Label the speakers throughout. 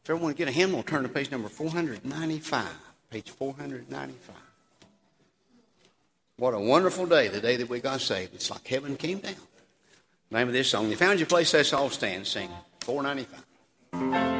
Speaker 1: If everyone get a hymnal, turn to page number 495. Page 495. What a wonderful day, the day that we got saved. It's like heaven came down. Name of this song. You found your place, let's all stand and sing. 495.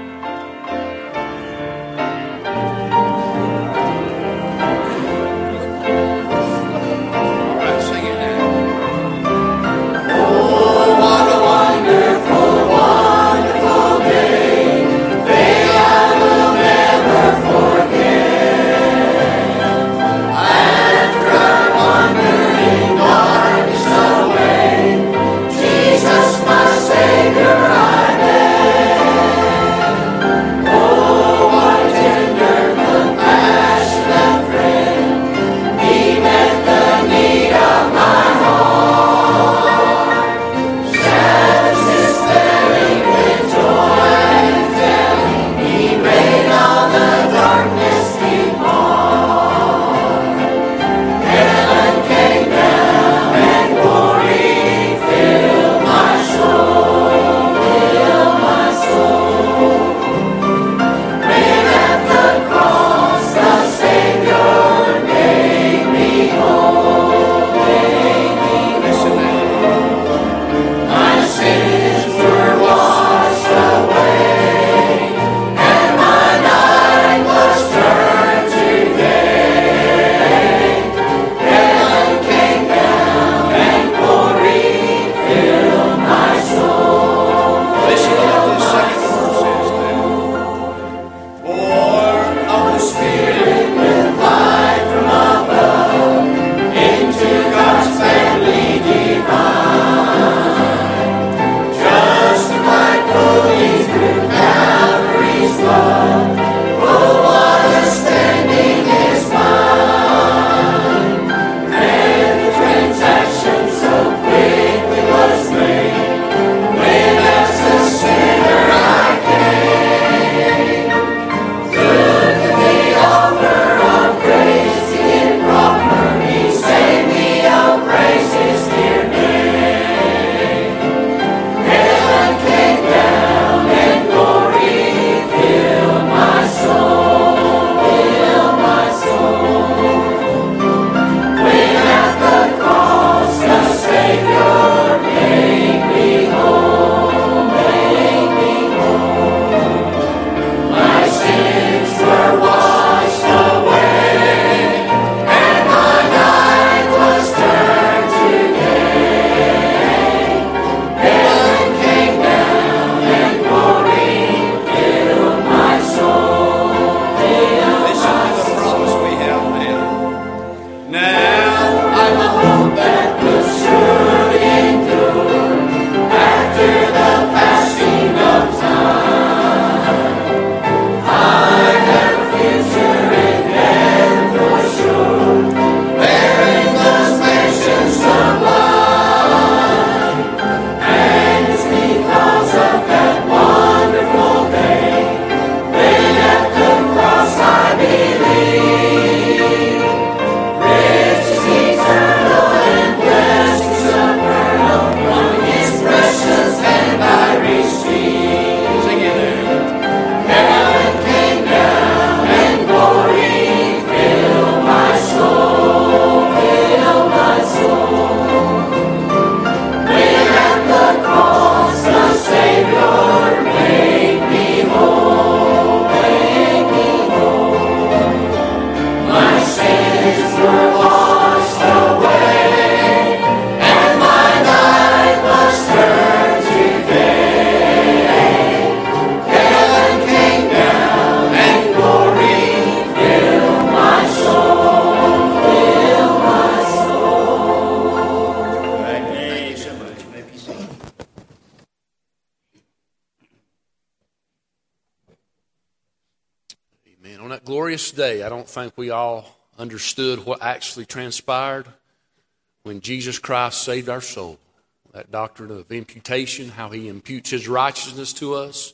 Speaker 2: Day, I don't think we all understood what actually transpired when Jesus Christ saved our soul. That doctrine of imputation, how he imputes his righteousness to us.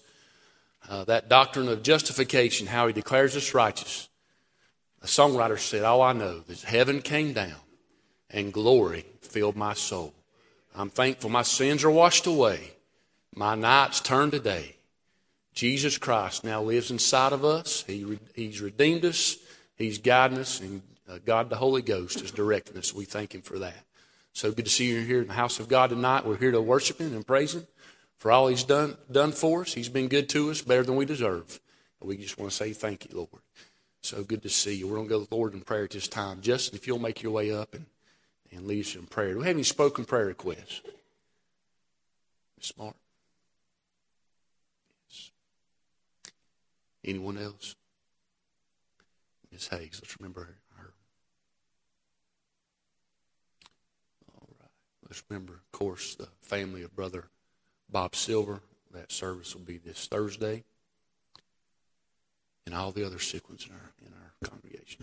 Speaker 2: That doctrine of justification, how he declares us righteous. The songwriter said, all I know is heaven came down and glory filled my soul. I'm thankful my sins are washed away. My nights turned to day. Jesus Christ now lives inside of us. He's redeemed us. He's guiding us, and God the Holy Ghost is directing us. We thank Him for that. So good to see you here in the house of God tonight. We're here to worship Him and praise Him for all He's done for us. He's been good to us, better than we deserve. And we just want to say thank you, Lord. So good to see you. We're going to go to the Lord in prayer at this time. Justin, if you'll make your way up and lead us in prayer. Do we have any spoken prayer requests? Miss Mark? Yes. Anyone else? Miss Hayes, let's remember her. All right. Let's remember, of course, the family of Brother Bob Silver. That service will be this Thursday. And all the other sick ones in our congregation.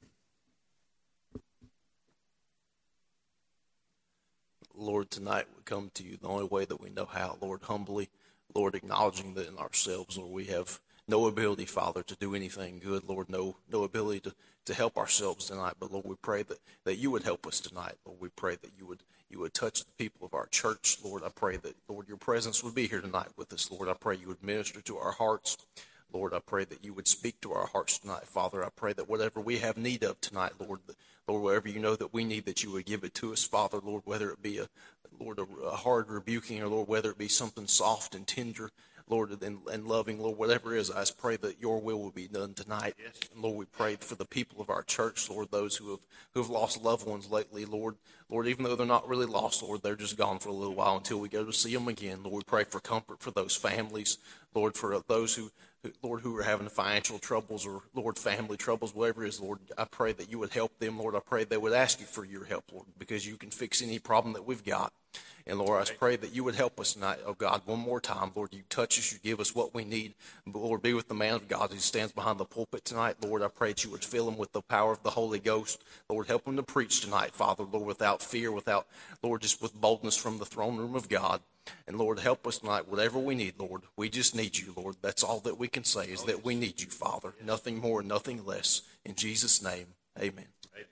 Speaker 3: Lord, tonight we come to you the only way that we know how, Lord, humbly, Lord, acknowledging that in ourselves, Lord, we have no ability, Father, to do anything good, Lord, no ability to help ourselves tonight. But Lord, we pray that you would help us tonight. Lord, we pray that you would touch the people of our church. Lord, I pray that, Lord, your presence would be here tonight with us. Lord, I pray you would minister to our hearts. Lord, I pray that you would speak to our hearts tonight. Father, I pray that whatever we have need of tonight, Lord, whatever you know that we need, that you would give it to us, Father, Lord, whether it be a hard rebuking, or Lord, whether it be something soft and tender, Lord, and loving, Lord, whatever it is, I just pray that your will be done tonight. Yes. And Lord, we pray for the people of our church, Lord, those who have lost loved ones lately, Lord, even though they're not really lost, Lord, they're just gone for a little while until we go to see them again. Lord, we pray for comfort for those families, Lord, for those who are having financial troubles, or, Lord, family troubles, whatever it is, Lord, I pray that you would help them, Lord. I pray they would ask you for your help, Lord, because you can fix any problem that we've got. And, Lord, I just pray that you would help us tonight, oh God, one more time. Lord, you touch us, you give us what we need. But, Lord, be with the man of God who stands behind the pulpit tonight. Lord, I pray that you would fill him with the power of the Holy Ghost. Lord, help him to preach tonight, Father, Lord, without fear, Lord, just with boldness from the throne room of God. And, Lord, help us tonight, whatever we need, Lord. We just need you, Lord. That's all that we can say, is that we need you, Father. Nothing more, nothing less. In Jesus' name, amen.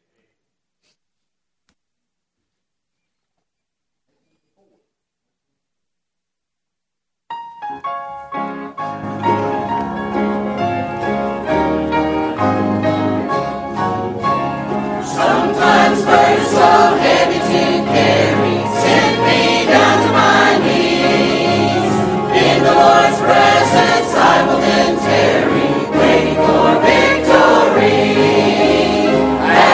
Speaker 4: Sometimes burdens so heavy to carry send me down to my knees. In the Lord's presence I will then tarry, waiting for victory.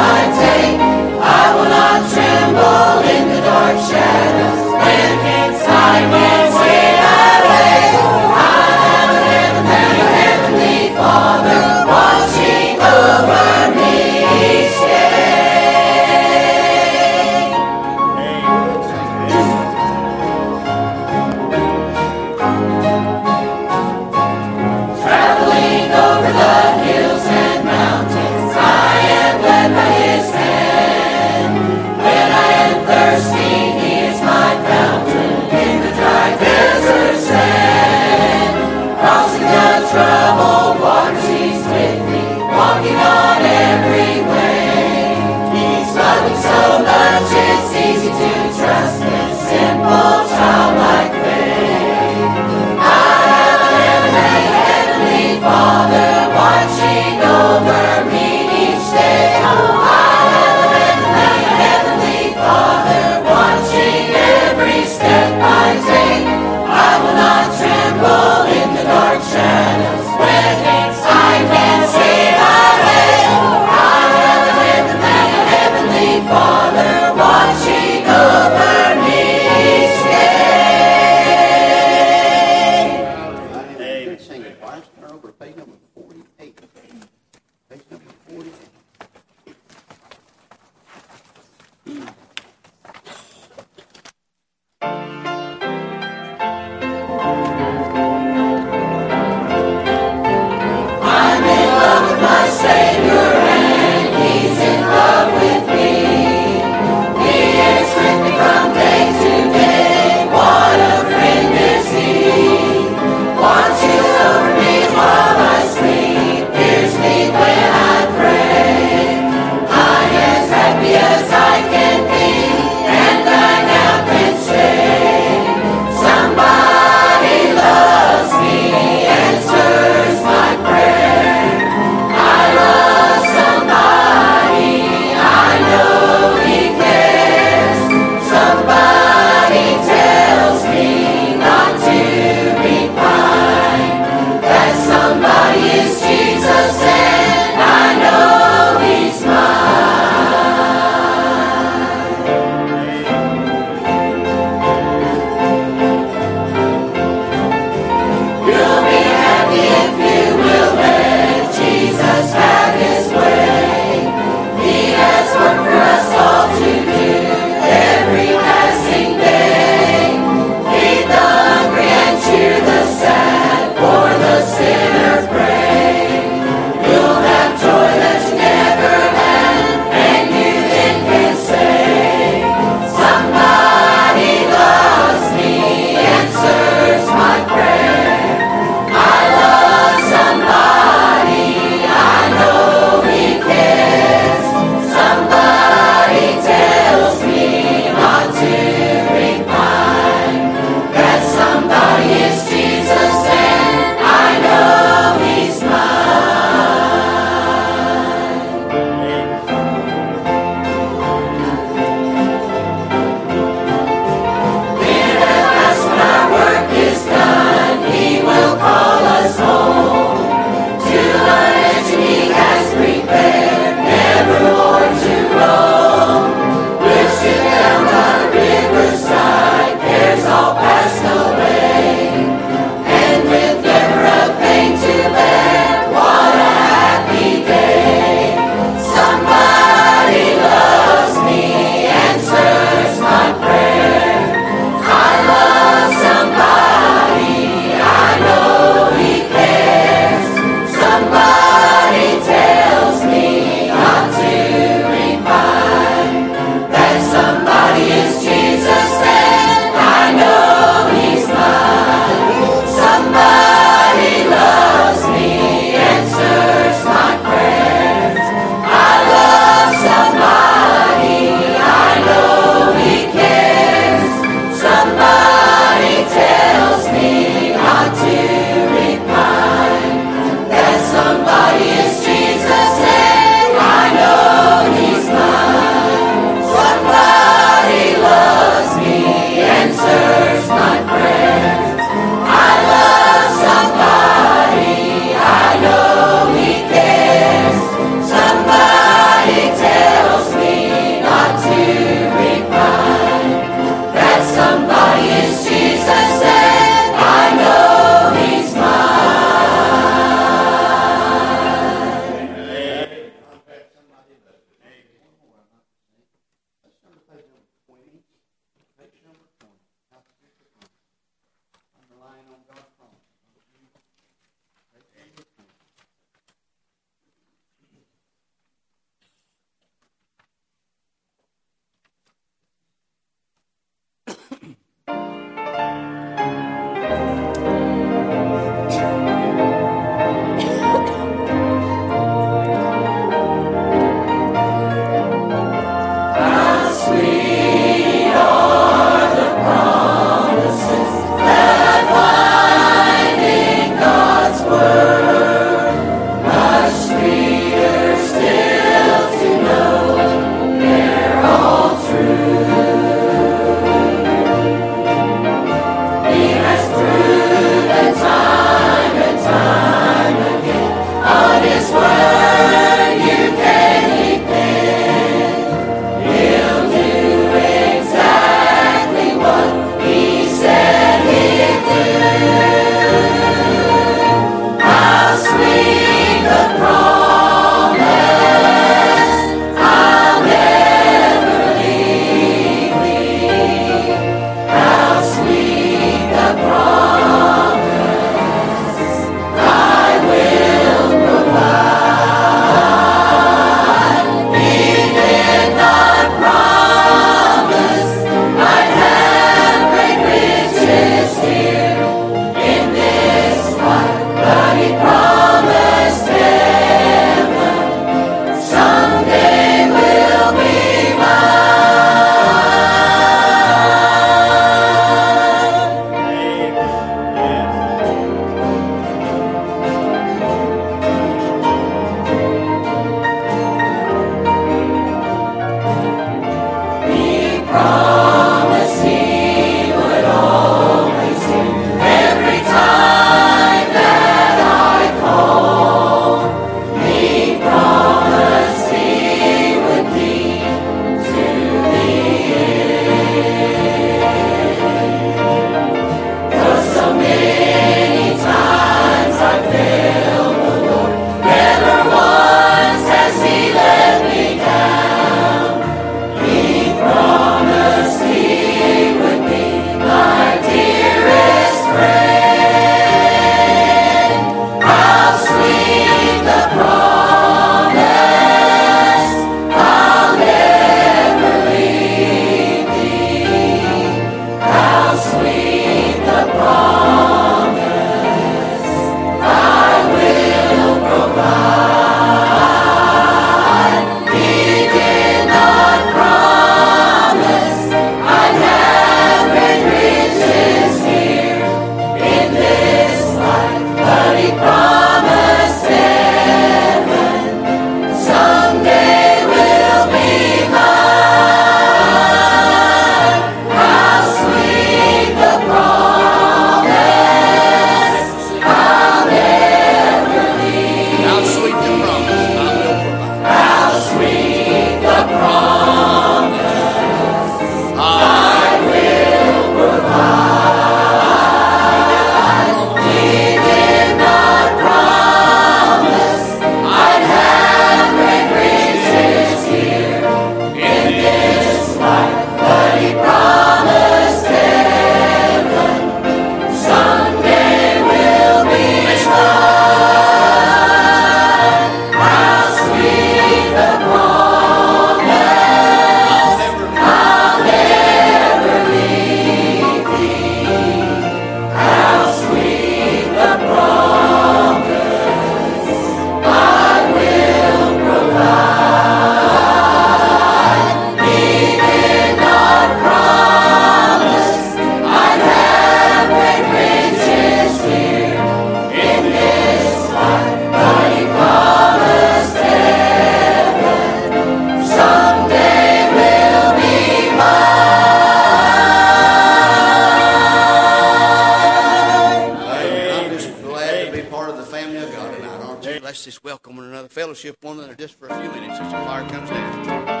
Speaker 1: family of God tonight, aren't you? Let's just welcome one another, fellowship one another just for a few minutes as the choir comes down.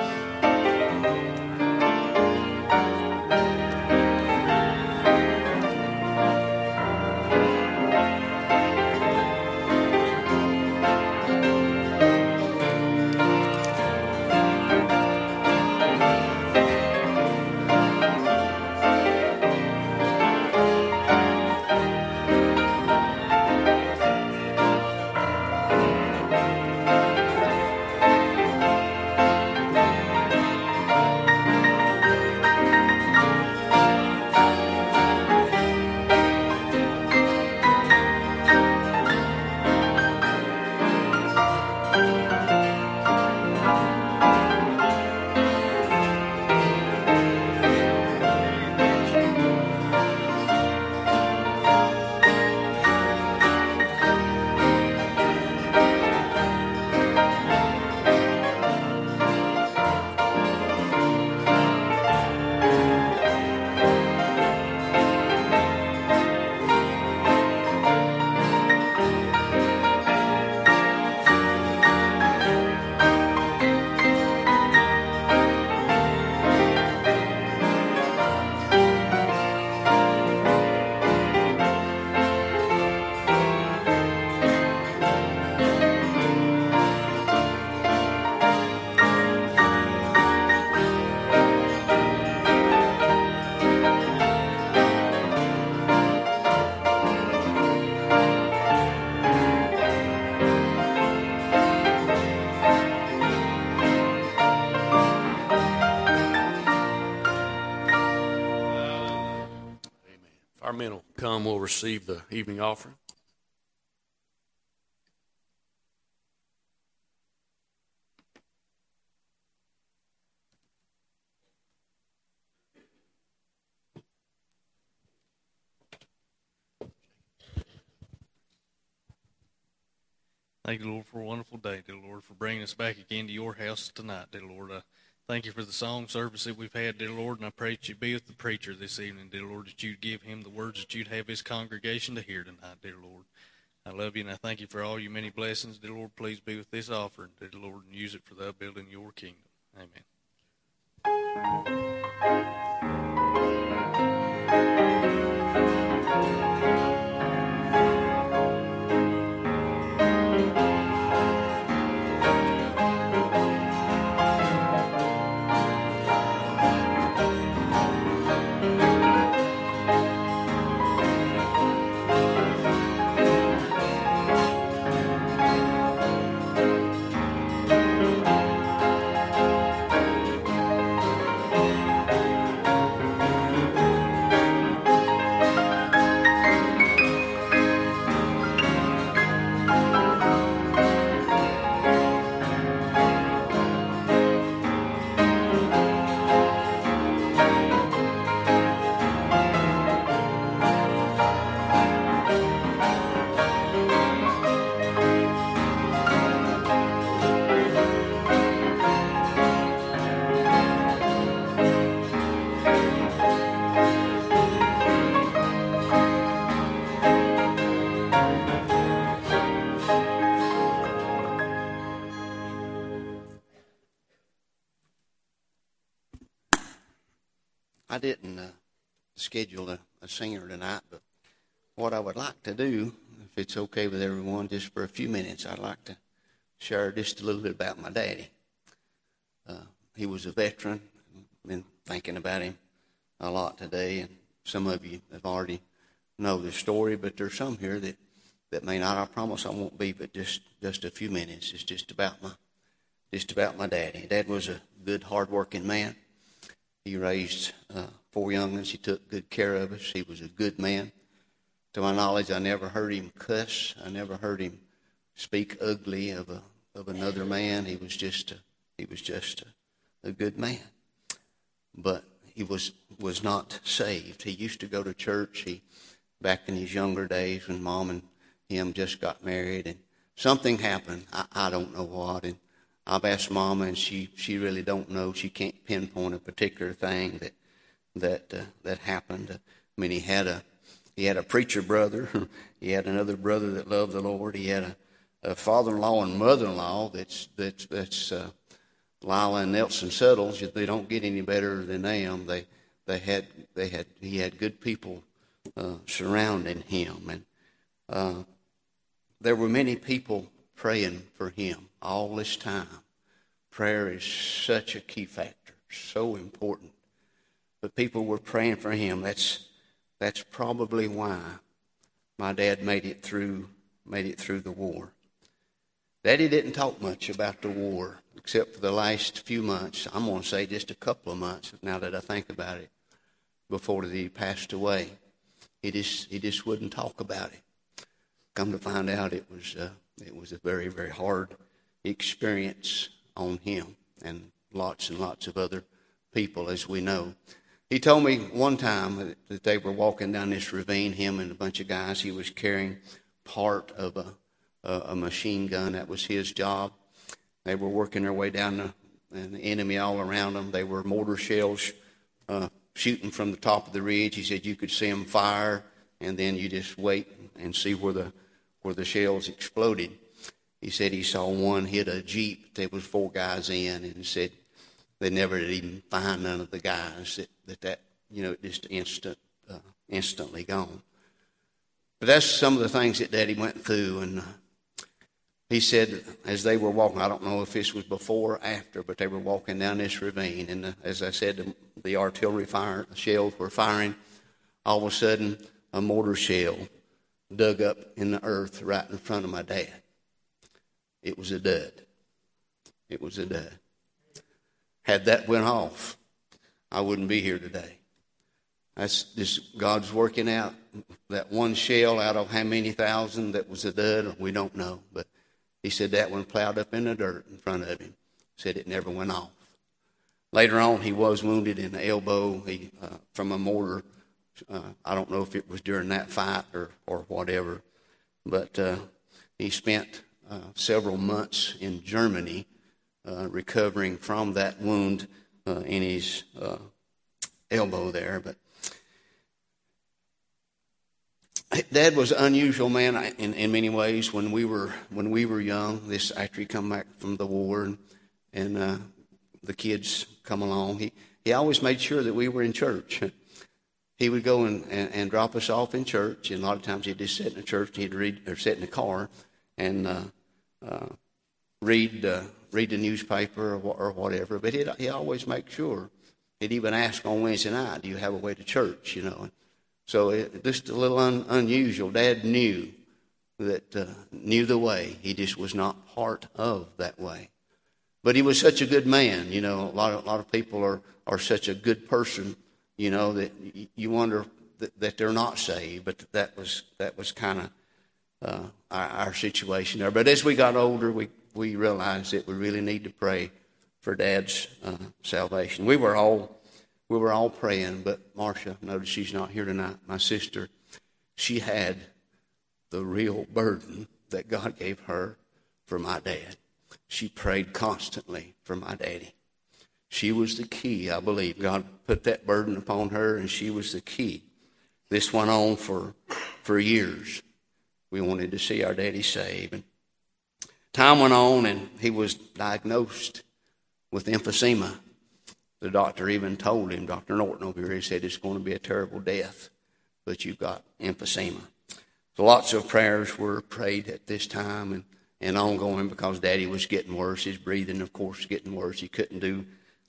Speaker 2: Our men will come, we'll receive the evening offering.
Speaker 5: Thank you, Lord, for a wonderful day, dear Lord, for bringing us back again to your house tonight, dear Lord. Thank you for the song service that we've had, dear Lord, and I pray that you be with the preacher this evening, dear Lord, that you'd give him the words that you'd have his congregation to hear tonight, dear Lord. I love you, and I thank you for all your many blessings, dear Lord. Please be with this offering, dear Lord, and use it for the upbuilding of your kingdom. Amen.
Speaker 1: I didn't schedule a singer tonight, but what I would like to do, if it's okay with everyone, just for a few minutes, I'd like to share just a little bit about my daddy. He was a veteran. I've been thinking about him a lot today, and some of you have already know the story, but there's some here that may not. I promise I won't be, but just a few minutes. It's just about my daddy. Dad was a good, hard-working man. He raised 4 young'uns. He took good care of us. He was a good man. To my knowledge, I never heard him cuss. I never heard him speak ugly of another man. He was just a good man. But he was not saved. He used to go to church. Back in his younger days when Mom and him just got married, and something happened. I don't know what, and I've asked Mama, and she really don't know. She can't pinpoint a particular thing that happened. I mean, he had He had a preacher brother. He had another brother that loved the Lord. He had a father-in-law and mother-in-law that's Lila and Nelson Suttles. They don't get any better than them. He had good people surrounding him, and there were many people praying for him all this time. Prayer is such a key factor, so important. But people were praying for him. That's probably why my dad made it through the war. Daddy didn't talk much about the war except for the last few months. I'm going to say just a couple of months now that I think about it, before he passed away. He just wouldn't talk about it. Come to find out, it was a very, very hard experience on him and lots of other people, as we know. He told me one time that they were walking down this ravine, him and a bunch of guys. He was carrying part of a machine gun. That was his job. They were working their way down, and the enemy all around them. They were mortar shells shooting from the top of the ridge. He said you could see them fire, and then you just wait and see where the shells exploded. He said he saw one hit a Jeep. There was 4 guys in, and he said they never did even find none of the guys. That just instantly gone. But that's some of the things that Daddy went through, and he said as they were walking, I don't know if this was before or after, but they were walking down this ravine, and as I said, the artillery shells were firing. All of a sudden, a mortar shell dug up in the earth right in front of my dad. It was a dud. It was a dud. Had that went off, I wouldn't be here today. That's just God's working out that one shell out of how many thousand that was a dud, we don't know. But he said that one plowed up in the dirt in front of him. Said it never went off. Later on, he was wounded in the elbow from a mortar. I don't know if it was during that fight or whatever. But he spent several months in Germany recovering from that wound in his elbow there. But Dad was an unusual man in many ways. When we were young, this after he come back from the war and the kids come along, he always made sure that we were in church. He would go and drop us off in church, and a lot of times he'd just sit in the church and he'd read or sit in the car and read the newspaper or whatever. But he always make sure. He'd even ask on Wednesday night, "Do you have a way to church?" So just a little unusual. Dad knew knew the way. He just was not part of that way. But he was such a good man. A lot of people are such a good person. That you wonder that they're not saved. But that was kind of our situation there. But as we got older, we realized that we really need to pray for Dad's salvation. We were all praying, but Marcia, notice she's not here tonight. My sister, she had the real burden that God gave her for my dad. She prayed constantly for my daddy. She was the key, I believe. God put that burden upon her, and she was the key. This went on for years. We wanted to see our daddy saved. And time went on, and he was diagnosed with emphysema. The doctor even told him, Dr. Norton over here, he said, it's going to be a terrible death, but you've got emphysema. So lots of prayers were prayed at this time and ongoing because Daddy was getting worse. His breathing, of course, getting worse. He couldn't do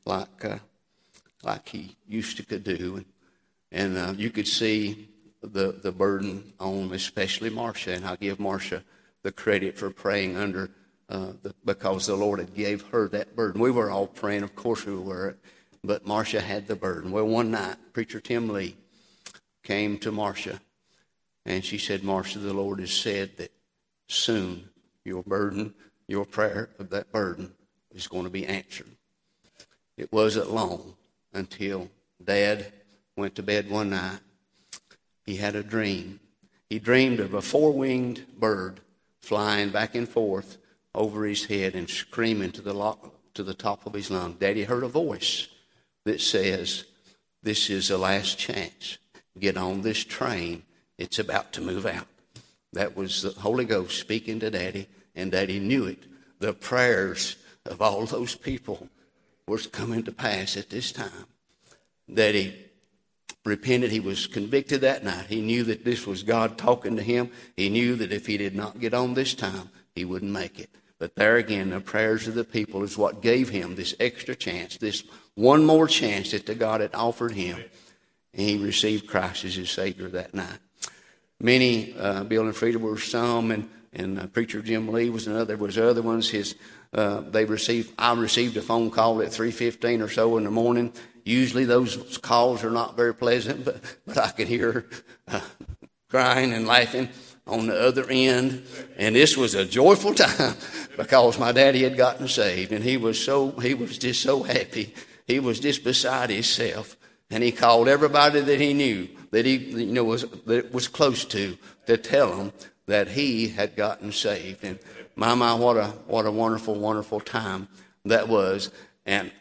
Speaker 1: like he used to could do. And you could see the burden on especially Marcia, and I give Marcia the credit for praying under because the Lord had gave her that burden. We were all praying, of course we were, but Marcia had the burden. Well, one night, Preacher Tim Lee came to Marcia, and she said, Marcia, the Lord has said that soon your burden, your prayer of that burden is going to be answered. It wasn't long until Dad went to bed one night. He had a dream. He dreamed of a 4-winged bird flying back and forth over his head and screaming to the top of his lungs. Daddy heard a voice that says, this is the last chance. Get on this train It's about to move out. That was the Holy Ghost speaking to Daddy, and Daddy knew it. The prayers of all those people was coming to pass at this time. Daddy repented. He was convicted that night. He knew that this was God talking to him. He knew that if he did not get on this time, he wouldn't make it. But there again, the prayers of the people is what gave him this extra chance, this one more chance that the God had offered him. And he received Christ as his Savior that night. Many, Bill and Frida were some, and Preacher Jim Lee was another. There was other ones. I received a phone call at 3:15 or so in the morning. Usually those calls are not very pleasant, but I could hear her crying and laughing on the other end. And this was a joyful time because my daddy had gotten saved, and he was just so happy. He was just beside himself, and he called everybody that he knew that was close to tell them that he had gotten saved. And my, what a wonderful, wonderful time that was. And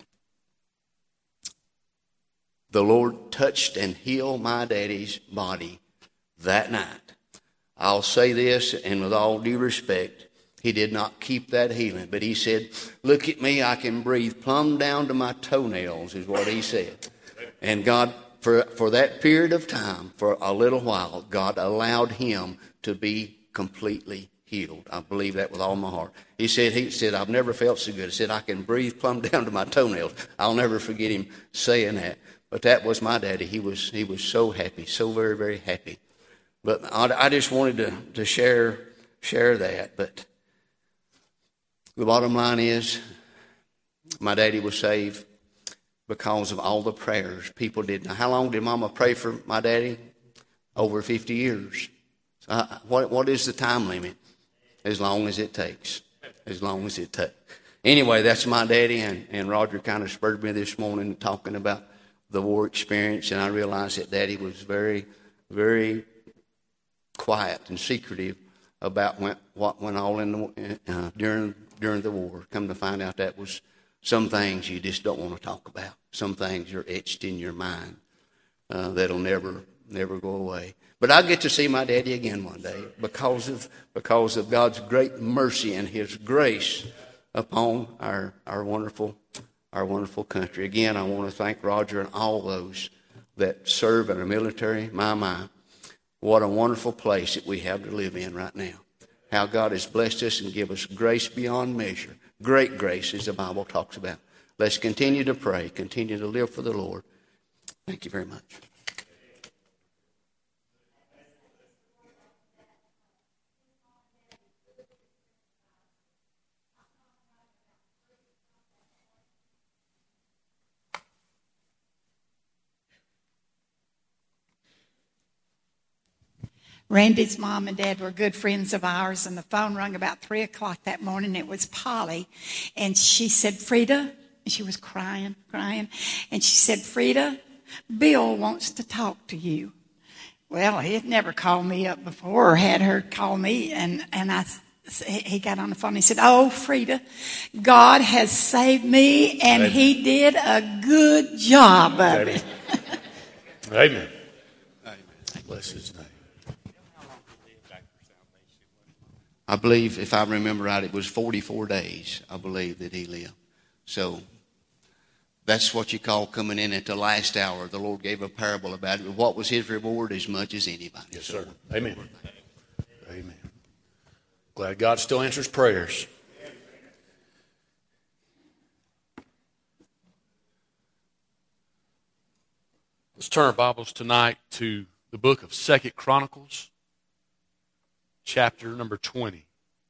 Speaker 1: the Lord touched and healed my daddy's body that night. I'll say this, and with all due respect, he did not keep that healing. But he said, look at me, I can breathe plumb down to my toenails, is what he said. And God, for that period of time, for a little while, God allowed him to be completely healed. I believe that with all my heart. He said, I've never felt so good. He said, I can breathe plumb down to my toenails. I'll never forget him saying that. But that was my daddy. He was so happy, so very, very happy. But I just wanted to share that. But the bottom line is, my daddy was saved because of all the prayers people did. Now, how long did Mama pray for my daddy? Over 50 years. So what is the time limit? As long as it takes. As long as it takes. Anyway, that's my daddy, and Roger kind of spurred me this morning talking about the war experience, and I realized that Daddy was very, very quiet and secretive about what went on during the war. Come to find out, that was some things you just don't want to talk about. Some things are etched in your mind that'll never go away. But I'll get to see my daddy again one day because of God's great mercy and His grace upon our wonderful country. Again, I want to thank Roger and all those that serve in our military. My, what a wonderful place that we have to live in right now. How God has blessed us and give us grace beyond measure. Great grace, as the Bible talks about. Let's continue to pray, continue to live for the Lord. Thank you very much.
Speaker 6: Randy's mom and dad were good friends of ours, and the phone rang about 3 o'clock that morning. It was Polly, and she said, Frida, and she was crying, and she said, Frida, Bill wants to talk to you. Well, he had never called me up before or had her call me, and he got on the phone and he said, oh, Frida, God has saved me, and He did a good job of it.
Speaker 2: Amen. Bless His name.
Speaker 1: I believe, if I remember right, it was 44 days, I believe, that he lived. So that's what you call coming in at the last hour. The Lord gave a parable about it. What was his reward? As much as anybody.
Speaker 2: Yes, sir. Amen. Amen. Glad God still answers prayers. Let's turn our Bibles tonight to the book of 2 Chronicles. Chapter number 20.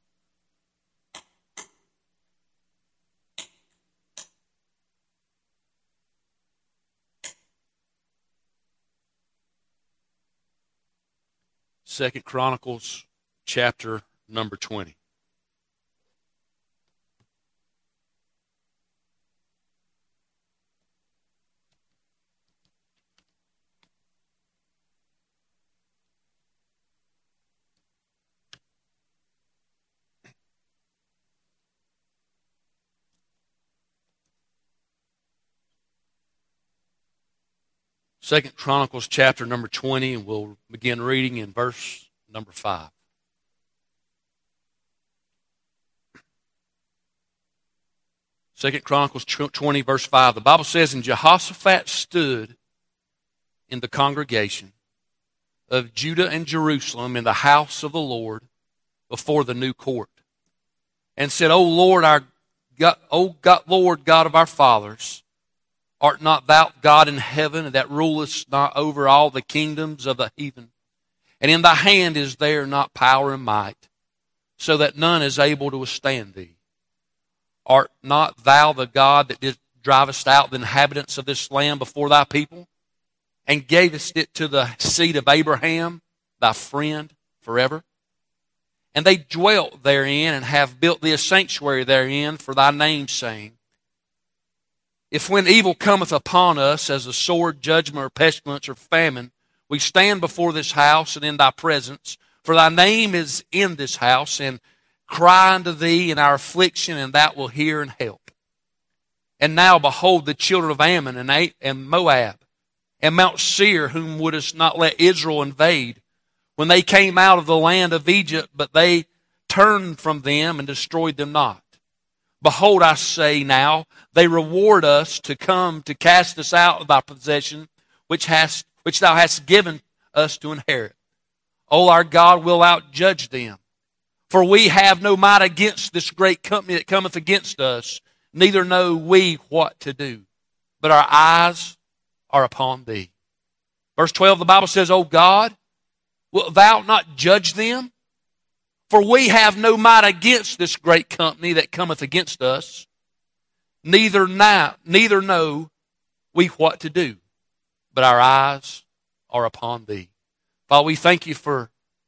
Speaker 2: Second Chronicles, chapter number 20. Second Chronicles chapter number 20, and we'll begin reading in verse number 5. Second Chronicles 20, verse 5. The Bible says, "And Jehoshaphat stood in the congregation of Judah and Jerusalem in the house of the Lord before the new court, and said, O Lord, Lord God of our fathers, art not thou God in heaven, that rulest not over all the kingdoms of the heathen? And in thy hand is there not power and might, so that none is able to withstand thee? Art not thou the God that did drivest out the inhabitants of this land before thy people, and gavest it to the seed of Abraham, thy friend, forever? And they dwelt therein, and have built thee a sanctuary therein for thy name's sake. If when evil cometh upon us, as a sword, judgment, or pestilence, or famine, we stand before this house and in thy presence, for thy name is in this house, and cry unto thee in our affliction, and thou wilt hear and help. And now, behold, the children of Ammon and Moab, and Mount Seir, whom wouldest not let Israel invade, when they came out of the land of Egypt, but they turned from them and destroyed them not. Behold, I say now, they reward us to come to cast us out of thy possession, which thou hast given us to inherit. O our God, wilt thou judge them? For we have no might against this great company that cometh against us, neither know we what to do. But our eyes are upon thee." Verse 12, the Bible says, O God, wilt thou not judge them? For we have no might against this great company that cometh against us, neither know we what to do. But our eyes are upon thee. Father, we thank you for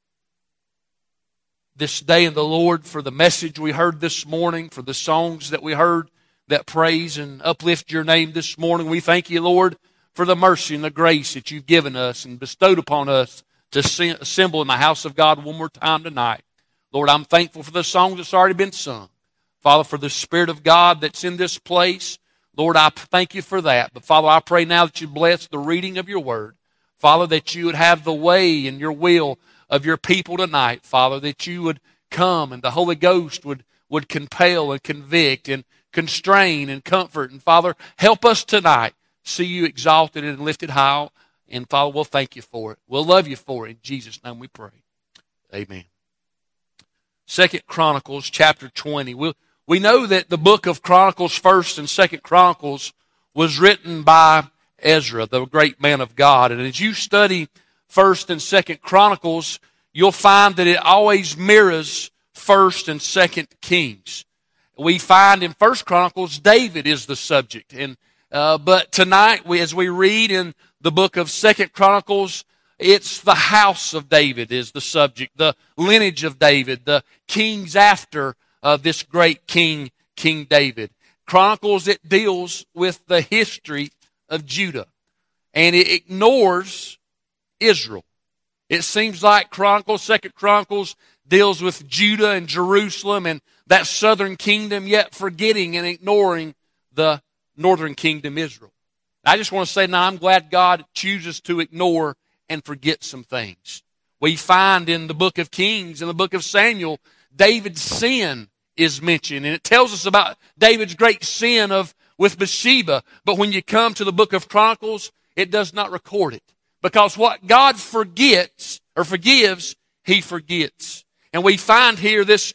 Speaker 2: this day in the Lord, for the message we heard this morning, for the songs that we heard that praise and uplift your name this morning. We thank you, Lord, for the mercy and the grace that you've given us and bestowed upon us to assemble in the house of God one more time tonight. Lord, I'm thankful for the songs that's already been sung. Father, for the Spirit of God that's in this place. Lord, I thank you for that. But Father, I pray now that you bless the reading of your word. Father, that you would have the way and your will of your people tonight. Father, that you would come and the Holy Ghost would compel and convict and constrain and comfort. And Father, help us tonight see you exalted and lifted high. And Father, we'll thank you for it. We'll love you for it. In Jesus' name we pray. Amen. Second Chronicles chapter 20. We know that the book of Chronicles, 1st and 2nd Chronicles, was written by Ezra, the great man of God. And as you study 1st and 2nd Chronicles, you'll find that it always mirrors 1st and 2nd Kings. We find in 1st Chronicles, David is the subject. But tonight, as we read in the book of 2nd Chronicles, it's the house of David is the subject, the lineage of David, the kings after this great king, King David. Chronicles, it deals with the history of Judah, and it ignores Israel. It seems like Second Chronicles deals with Judah and Jerusalem and that southern kingdom, yet forgetting and ignoring the northern kingdom, Israel. I just want to say now, I'm glad God chooses to ignore and forget some things. We find in the book of Kings, in the book of Samuel, David's sin is mentioned, and it tells us about David's great sin with Bathsheba. But when you come to the book of Chronicles, it does not record it, because what God forgets or forgives, He forgets. And we find here this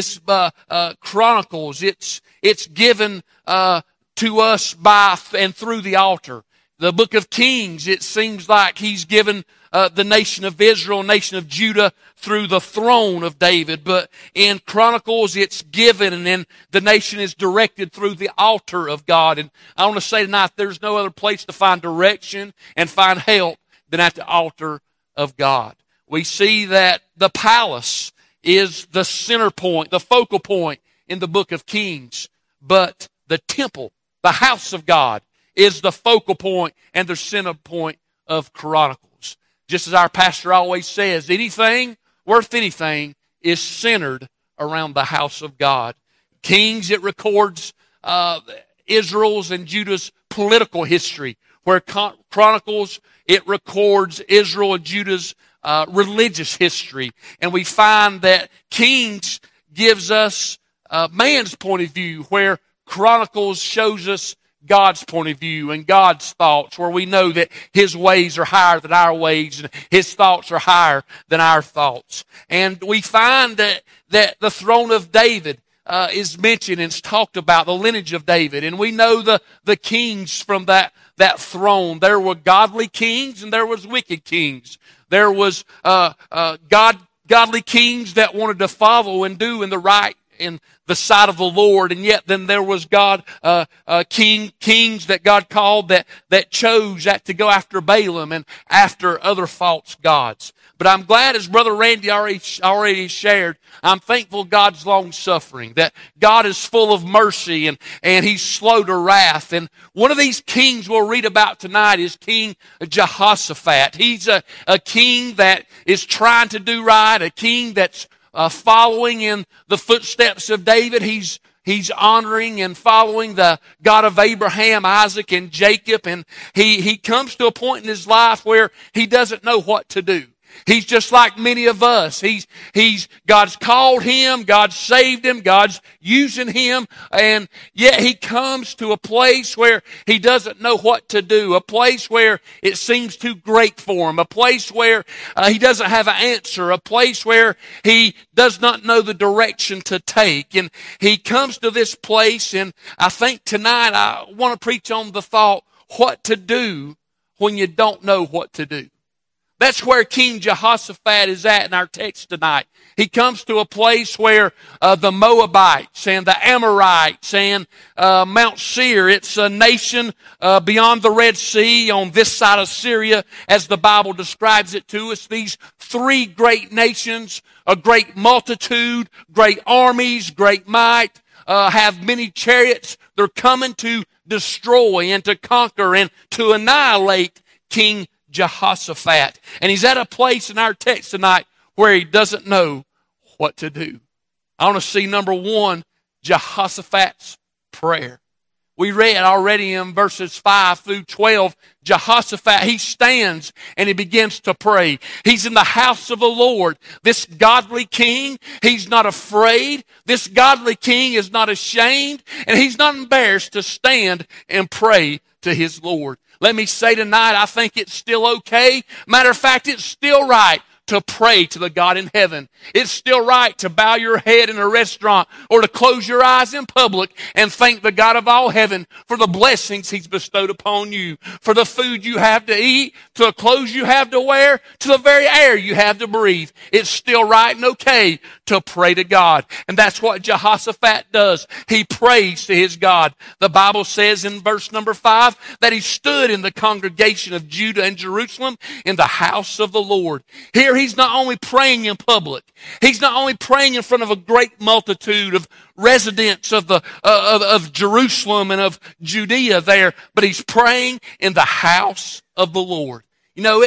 Speaker 2: Chronicles. It's given to us by and through the altar. The book of Kings, it seems like He's given the nation of Israel, nation of Judah, through the throne of David. But in Chronicles, it's given, and then the nation is directed through the altar of God. And I want to say tonight, there's no other place to find direction and find help than at the altar of God. We see that the palace is the center point, the focal point in the book of Kings. But the temple, the house of God, is the focal point and the center point of Chronicles. Just as our pastor always says, anything worth anything is centered around the house of God. Kings, it records Israel's and Judah's political history, where Chronicles, it records Israel and Judah's religious history. And we find that Kings gives us man's point of view, where Chronicles shows us God's point of view and God's thoughts, where we know that His ways are higher than our ways and His thoughts are higher than our thoughts. And we find that the throne of David is mentioned and it's talked about, the lineage of David. And we know the kings from that throne. There were godly kings and there was wicked kings. There was godly kings that wanted to follow and do in the right in the sight of the Lord, and yet then there was kings that God called that chose to go after Balaam and after other false gods. But I'm glad, as Brother Randy already shared, I'm thankful God's long suffering, that God is full of mercy and He's slow to wrath. And one of these kings we'll read about tonight is King Jehoshaphat. He's a king that is trying to do right, a king that's following in the footsteps of David. He's honoring and following the God of Abraham, Isaac, and Jacob. And he comes to a point in his life where he doesn't know what to do. He's just like many of us. God's called him, God's saved him, God's using him, and yet he comes to a place where he doesn't know what to do, a place where it seems too great for him, a place where he doesn't have an answer, a place where he does not know the direction to take. And he comes to this place, and I think tonight I want to preach on the thought, what to do when you don't know what to do. That's where King Jehoshaphat is at in our text tonight. He comes to a place where the Moabites and the Amorites and Mount Seir, it's a nation beyond the Red Sea on this side of Syria, as the Bible describes it to us. These three great nations, a great multitude, great armies, great might, have many chariots. They're coming to destroy and to conquer and to annihilate King Jehoshaphat. And he's at a place in our text tonight where he doesn't know what to do. I want to see, number one, Jehoshaphat's prayer. We read already in verses 5 through 12, Jehoshaphat, he stands and he begins to pray. He's in the house of the Lord. This godly king, he's not afraid. This godly king is not ashamed, and he's not embarrassed to stand and pray to his Lord. Let me say tonight, I think it's still okay. Matter of fact, it's still right to pray to the God in heaven. It's still right to bow your head in a restaurant or to close your eyes in public and thank the God of all heaven for the blessings He's bestowed upon you, for the food you have to eat, to the clothes you have to wear, to the very air you have to breathe. It's still right and okay to pray to God. And that's what Jehoshaphat does. He prays to his God. The Bible says in verse number 5 that he stood in the congregation of Judah and Jerusalem in the house of the Lord. Here he's not only praying in public, he's not only praying in front of a great multitude of residents of Jerusalem and of Judea there, but he's praying in the house of the Lord. You know,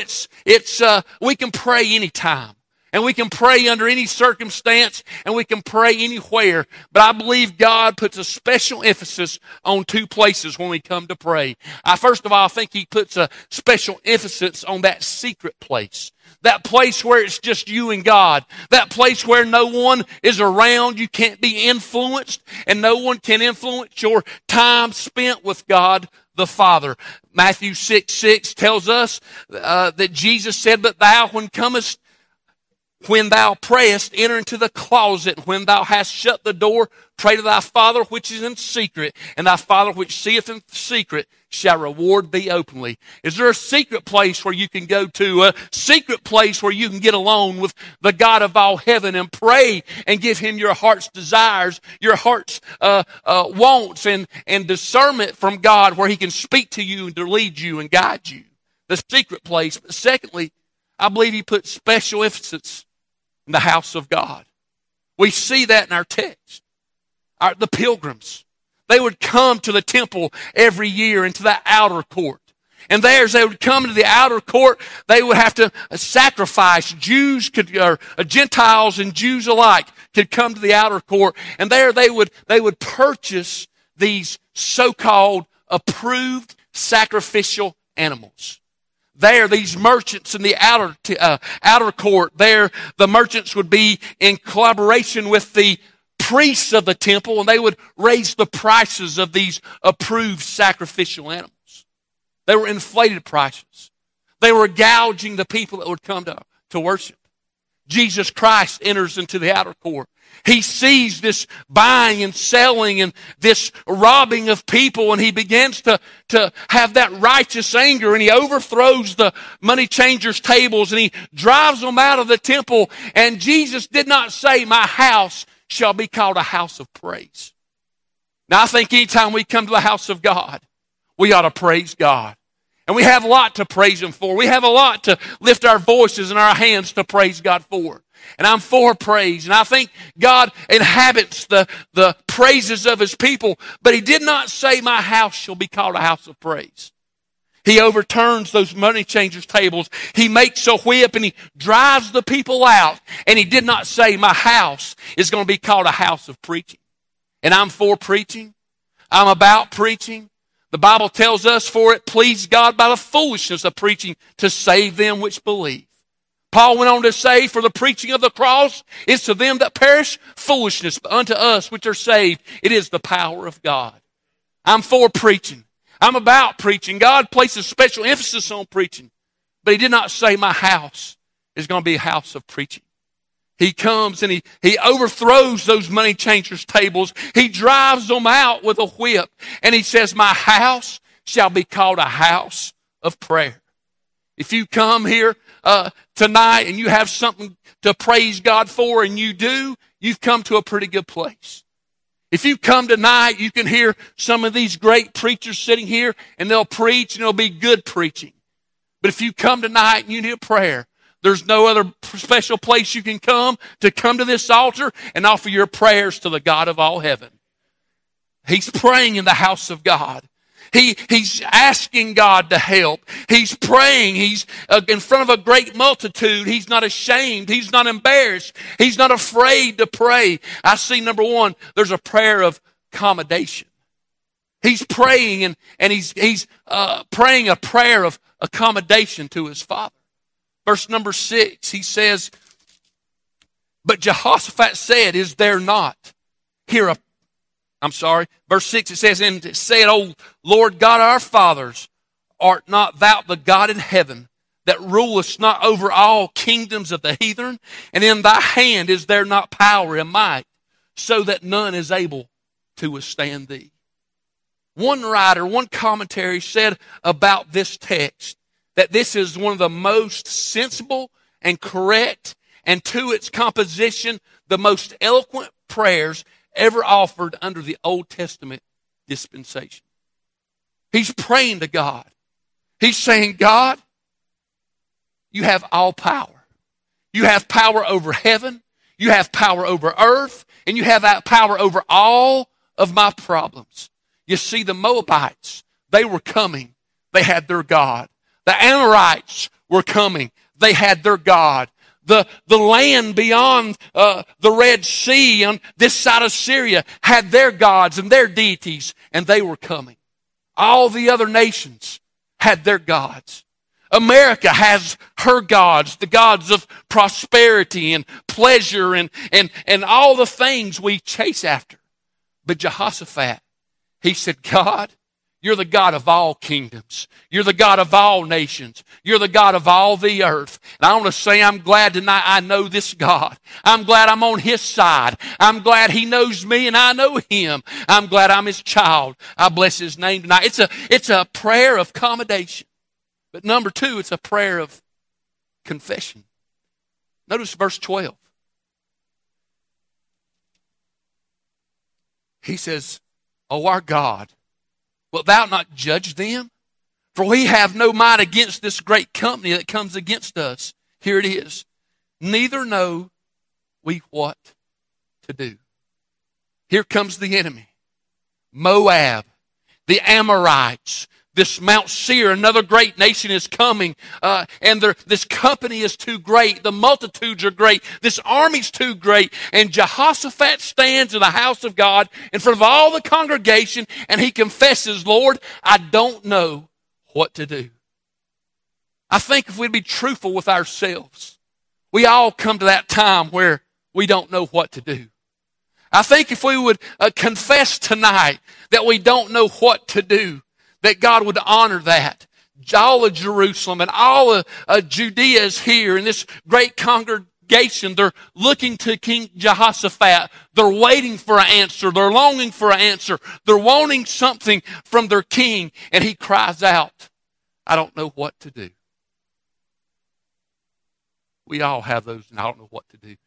Speaker 2: we can pray anytime. And we can pray under any circumstance, and we can pray anywhere. But I believe God puts a special emphasis on two places when we come to pray. First of all, I think He puts a special emphasis on that secret place. That place where it's just you and God. That place where no one is around. You can't be influenced, and no one can influence your time spent with God the Father. Matthew 6:6 tells us that Jesus said, "But thou, when thou prayest, enter into the closet. When thou hast shut the door, pray to thy Father which is in secret, and thy Father which seeth in secret shall reward thee openly." Is there a secret place where you can go to? A secret place where you can get alone with the God of all heaven and pray and give Him your heart's desires, your heart's wants, and discernment from God, where He can speak to you and to lead you and guide you. The secret place. But secondly, I believe He put special emphasis in the house of God. We see that in our text. The pilgrims, they would come to the temple every year into the outer court. And there, as they would come into the outer court, they would have to sacrifice. Gentiles and Jews alike could come to the outer court. And there they would purchase these so-called approved sacrificial animals. There, these merchants in the outer court, there the merchants would be in collaboration with the priests of the temple, and they would raise the prices of these approved sacrificial animals. They were inflated prices. They were gouging the people that would come to worship. Jesus Christ enters into the outer court. He sees this buying and selling and this robbing of people, and he begins to have that righteous anger, and he overthrows the money changers' tables, and he drives them out of the temple. And Jesus did not say, "My house shall be called a house of praise." Now, I think anytime we come to the house of God, we ought to praise God. And we have a lot to praise Him for. We have a lot to lift our voices and our hands to praise God for. And I'm for praise. And I think God inhabits the praises of His people. But He did not say, "My house shall be called a house of praise." He overturns those money changers' tables. He makes a whip and He drives the people out. And He did not say, "My house is going to be called a house of preaching." And I'm for preaching. I'm about preaching. The Bible tells us, "For it pleased God by the foolishness of preaching to save them which believe." Paul went on to say, "For the preaching of the cross is to them that perish foolishness, but unto us which are saved it is the power of God." I'm for preaching. I'm about preaching. God places special emphasis on preaching. But He did not say, "My house is going to be a house of preaching." He comes and he overthrows those money changers' tables. He drives them out with a whip. And He says, "My house shall be called a house of prayer." If you come here tonight and you have something to praise God for, and you do, you've come to a pretty good place. If you come tonight, you can hear some of these great preachers sitting here, and they'll preach, and it'll be good preaching. But if you come tonight and you need a prayer, there's no other special place you can come to this altar and offer your prayers to the God of all heaven. He's praying in the house of God. He's asking God to help. He's praying. He's in front of a great multitude. He's not ashamed. He's not embarrassed. He's not afraid to pray. I see, number one, there's a prayer of accommodation. He's praying and he's praying a prayer of accommodation to his Father. Verse number 6, he says, "But Jehoshaphat said, Is there not here verse 6, it says, "And it said, O Lord God our fathers, art not thou the God in heaven, that rulest not over all kingdoms of the heathen? And in thy hand is there not power and might, so that none is able to withstand thee?" One writer, one commentary said about this text that this is one of the most sensible and correct, and to its composition, the most eloquent prayers ever offered under the Old Testament dispensation. He's praying to God. He's saying, "God, you have all power. You have power over heaven. You have power over earth. And you have that power over all of my problems." You see, the Moabites, they were coming. They had their God. The Amorites were coming. They had their God. The land beyond the Red Sea on this side of Syria had their gods and their deities, and they were coming. All the other nations had their gods. America has her gods, the gods of prosperity and pleasure and all the things we chase after. But Jehoshaphat, he said, "God, you're the God of all kingdoms. You're the God of all nations. You're the God of all the earth." And I want to say, I'm glad tonight I know this God. I'm glad I'm on His side. I'm glad He knows me and I know Him. I'm glad I'm His child. I bless His name tonight. It's a prayer of accommodation. But number 2, it's a prayer of confession. Notice verse 12. He says, "O our God, wilt thou not judge them? For we have no might against this great company that comes against us." Here it is. "Neither know we what to do." Here comes the enemy. Moab, the Amorites, this Mount Seir, another great nation is coming. And this company is too great. The multitudes are great. This army's too great. And Jehoshaphat stands in the house of God in front of all the congregation, and he confesses, "Lord, I don't know what to do." I think if we'd be truthful with ourselves, we all come to that time where we don't know what to do. I think if we would confess tonight that we don't know what to do, that God would honor that. All of Jerusalem and all of Judea is here in this great congregation. They're looking to King Jehoshaphat. They're waiting for an answer. They're longing for an answer. They're wanting something from their king. And he cries out, I don't know what to do. We all have those, and I don't know what to do.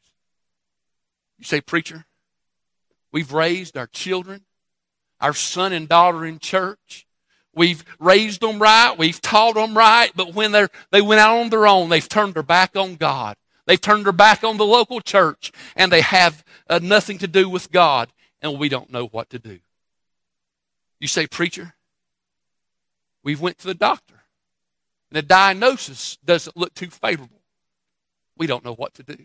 Speaker 2: You say, preacher, we've raised our children, our son and daughter in church. We've raised them right. We've taught them right. But when they went out on their own, they've turned their back on God. They've turned their back on the local church. And they have nothing to do with God. And we don't know what to do. You say, preacher, we've went to the doctor. And the diagnosis doesn't look too favorable. We don't know what to do.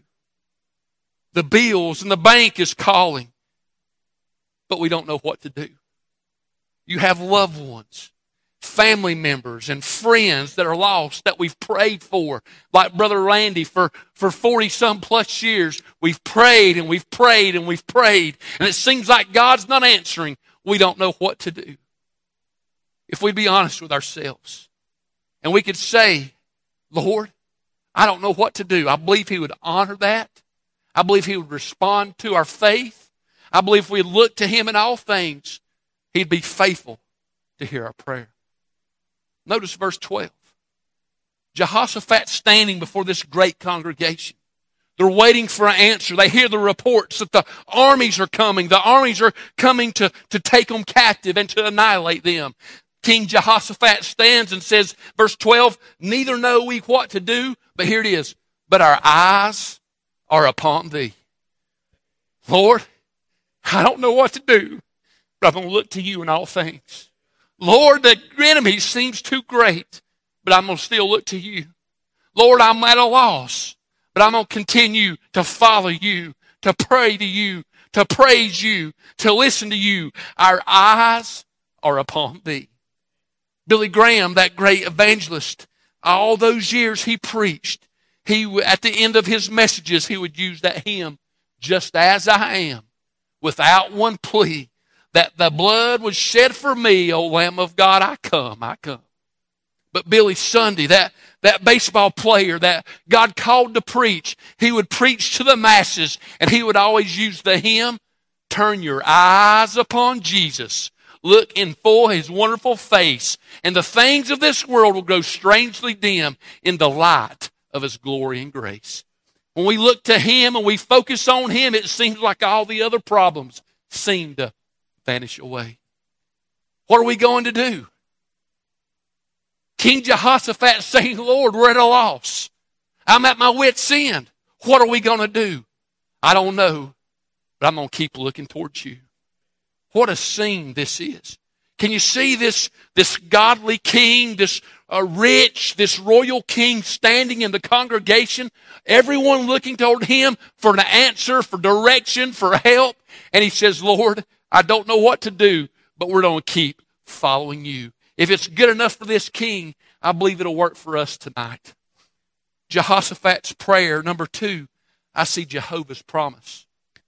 Speaker 2: The bills and the bank is calling. But we don't know what to do. You have loved ones, family members and friends that are lost that we've prayed for. Like Brother Randy, for 40-some plus years, we've prayed and we've prayed and we've prayed. And it seems like God's not answering. We don't know what to do. If we'd be honest with ourselves. And we could say, Lord, I don't know what to do. I believe He would honor that. I believe He would respond to our faith. I believe if we look to Him in all things, He'd be faithful to hear our prayer. Notice verse 12. Jehoshaphat standing before this great congregation. They're waiting for an answer. They hear the reports that the armies are coming. The armies are coming to take them captive and to annihilate them. King Jehoshaphat stands and says, verse 12, neither know we what to do, but here it is, but our eyes are upon Thee. Lord, I don't know what to do, but I'm going to look to You in all things. Lord, the enemy seems too great, but I'm going to still look to You. Lord, I'm at a loss, but I'm going to continue to follow You, to pray to You, to praise You, to listen to You. Our eyes are upon Thee. Billy Graham, that great evangelist, all those years he preached, at the end of his messages, he would use that hymn, just as I am, without one plea, that the blood was shed for me, O Lamb of God, I come, I come. But Billy Sunday, that baseball player that God called to preach, he would preach to the masses, and he would always use the hymn, turn your eyes upon Jesus. Look in full His wonderful face, and the things of this world will grow strangely dim in the light of His glory and grace. When we look to Him and we focus on Him, it seems like all the other problems seem to vanish away. What are we going to do? King Jehoshaphat saying, Lord, we're at a loss. I'm at my wit's end. What are we going to do? I don't know, but I'm going to keep looking towards You. What a scene this is. Can you see this godly king, this this royal king standing in the congregation, everyone looking toward him for an answer, for direction, for help. And he says, Lord, I don't know what to do, but we're going to keep following You. If it's good enough for this king, I believe it'll work for us tonight. Jehoshaphat's prayer. Number 2, I see Jehovah's promise.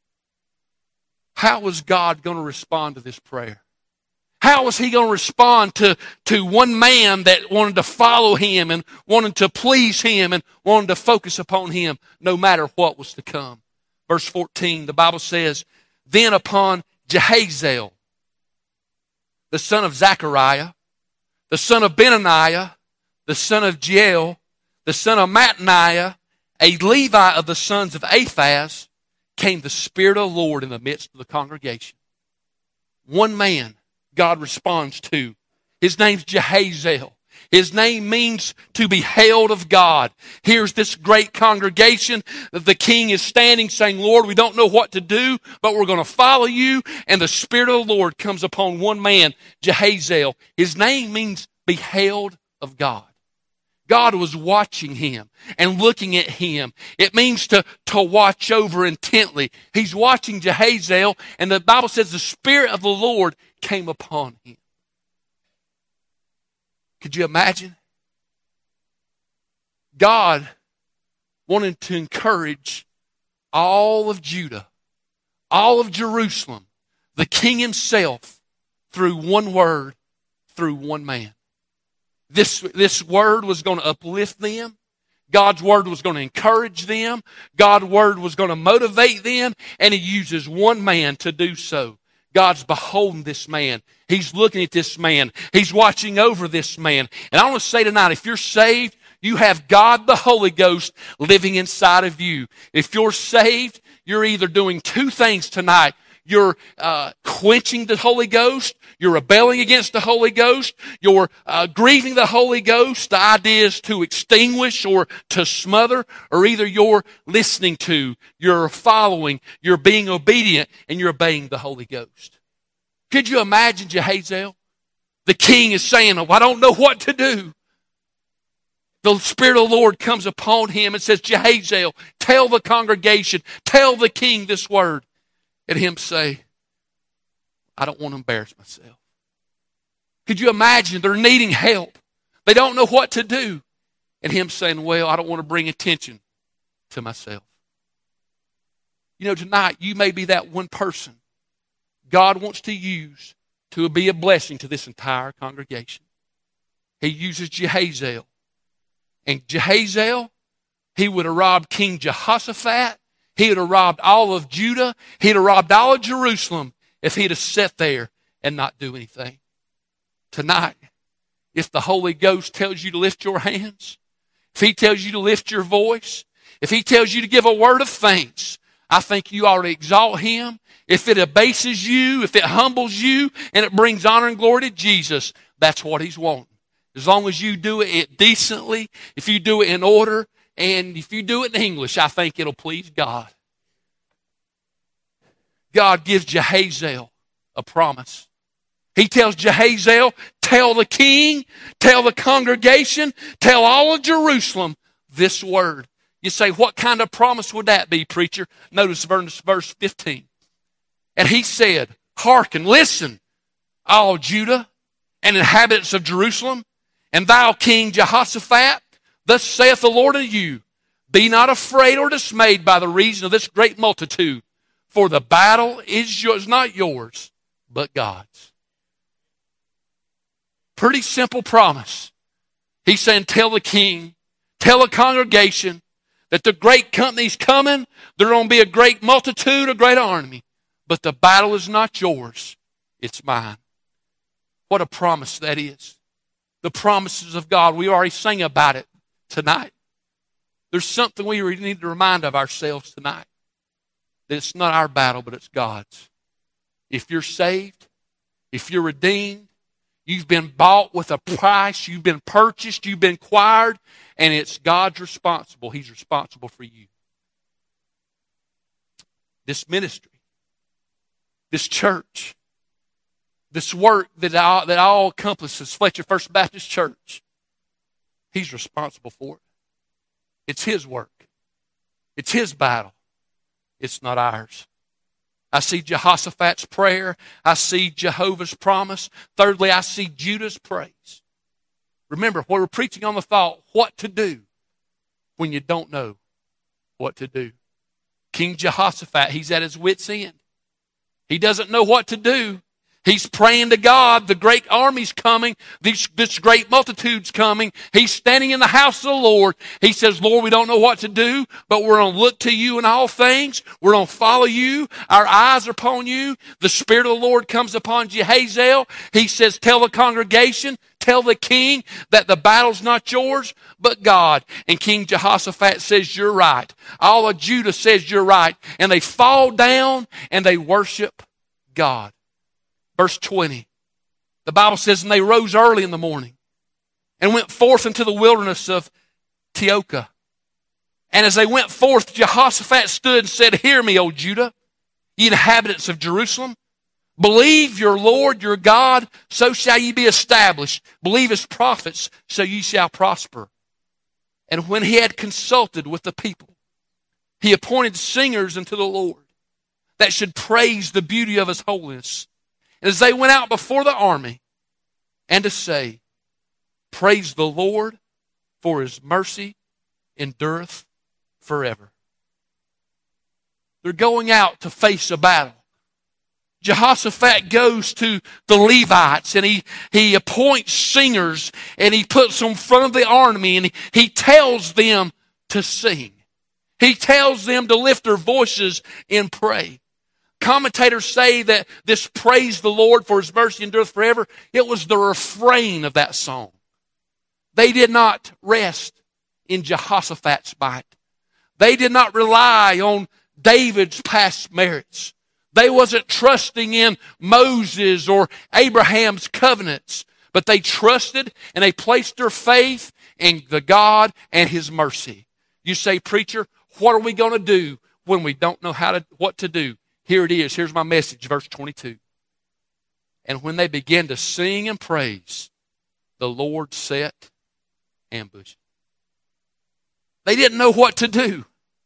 Speaker 2: How was God going to respond to this prayer? How was He going to respond to one man that wanted to follow Him and wanted to please Him and wanted to focus upon Him no matter what was to come? Verse 14, the Bible says, then upon Jehaziel, the son of Zechariah, the son of Benaniah, the son of Jeiel, the son of Mattaniah, a Levite of the sons of Aphaz, came the Spirit of the Lord in the midst of the congregation. One man God responds to. His name's Jehaziel. His name means to be held of God. Here's this great congregation. The king is standing saying, Lord, we don't know what to do, but we're going to follow You. And the Spirit of the Lord comes upon one man, Jehaziel. His name means beheld of God. God was watching him and looking at him. It means to watch over intently. He's watching Jehaziel, and the Bible says the Spirit of the Lord came upon him. Could you imagine? God wanted to encourage all of Judah, all of Jerusalem, the king himself, through one word, through one man. This word was going to uplift them. God's word was going to encourage them. God's word was going to motivate them. And He uses one man to do so. God's beholding this man. He's looking at this man. He's watching over this man. And I want to say tonight, if you're saved, you have God the Holy Ghost living inside of you. If you're saved, you're either doing two things tonight. You're quenching the Holy Ghost. You're rebelling against the Holy Ghost. You're grieving the Holy Ghost. The idea is to extinguish or to smother. Or either you're listening to, you're following, you're being obedient, and you're obeying the Holy Ghost. Could you imagine Jehaziel? The king is saying, oh, I don't know what to do. The Spirit of the Lord comes upon him and says, Jehaziel, tell the congregation, tell the king this word. And him say, I don't want to embarrass myself. Could you imagine? They're needing help. They don't know what to do. And him saying, well, I don't want to bring attention to myself. You know, tonight you may be that one person God wants to use to be a blessing to this entire congregation. He uses Jehaziel. And Jehaziel, he would have robbed King Jehoshaphat. He would have robbed all of Judah. He'd have robbed all of Jerusalem if he'd have sat there and not do anything. Tonight, if the Holy Ghost tells you to lift your hands, if He tells you to lift your voice, if He tells you to give a word of thanks, I think you ought to exalt Him. If it abases you, if it humbles you, and it brings honor and glory to Jesus, that's what He's wanting. As long as you do it decently, if you do it in order, and if you do it in English, I think it'll please God. God gives Jehaziel a promise. He tells Jehaziel, tell the king, tell the congregation, tell all of Jerusalem this word. You say, what kind of promise would that be, preacher? Notice verse 15. And he said, hearken, listen, all Judah and inhabitants of Jerusalem, and thou, King Jehoshaphat, thus saith the Lord unto you, be not afraid or dismayed by the reason of this great multitude, for the battle is yours, not yours, but God's. Pretty simple promise. He's saying, tell the king, tell the congregation that the great company's coming. There's going to be a great multitude, a great army. But the battle is not yours, it's mine. What a promise that is. The promises of God. We already sang about it tonight. There's something we really need to remind of ourselves tonight. That it's not our battle, but it's God's. If you're saved, if you're redeemed, you've been bought with a price, you've been purchased, you've been acquired, and it's God's responsible. He's responsible for you. This ministry, this church, this work that all encompasses Fletcher First Baptist Church, He's responsible for it. It's His work. It's His battle. It's not ours. I see Jehoshaphat's prayer. I see Jehovah's promise. Thirdly, I see Judah's praise. Remember, we're preaching on the thought, what to do when you don't know what to do. King Jehoshaphat, he's at his wit's end. He doesn't know what to do. He's praying to God. The great army's coming. This great multitude's coming. He's standing in the house of the Lord. He says, Lord, we don't know what to do, but we're going to look to you in all things. We're going to follow you. Our eyes are upon you. The Spirit of the Lord comes upon Jehaziel. He says, tell the congregation, tell the king that the battle's not yours, but God. And King Jehoshaphat says, you're right. All of Judah says, you're right. And they fall down and they worship God. Verse 20, the Bible says, and they rose early in the morning and went forth into the wilderness of Tekoa. And as they went forth, Jehoshaphat stood and said, hear me, O Judah, ye inhabitants of Jerusalem. Believe your Lord, your God, so shall ye be established. Believe His prophets, so ye shall prosper. And when he had consulted with the people, he appointed singers unto the Lord that should praise the beauty of His holiness. And as they went out before the army, and to say, praise the Lord, for His mercy endureth forever. They're going out to face a battle. Jehoshaphat goes to the Levites and he appoints singers and he puts them in front of the army and he tells them to sing. He tells them to lift their voices in praise. Commentators say that this praise the Lord for His mercy endureth forever, it was the refrain of that song. They did not rest in Jehoshaphat's might. They did not rely on David's past merits. They wasn't trusting in Moses or Abraham's covenants, but they trusted and they placed their faith in the God and His mercy. You say, preacher, what are we going to do when we don't know what to do? Here it is. Here's my message, verse 22. And when they began to sing and praise, the Lord set ambush. They didn't know what to do.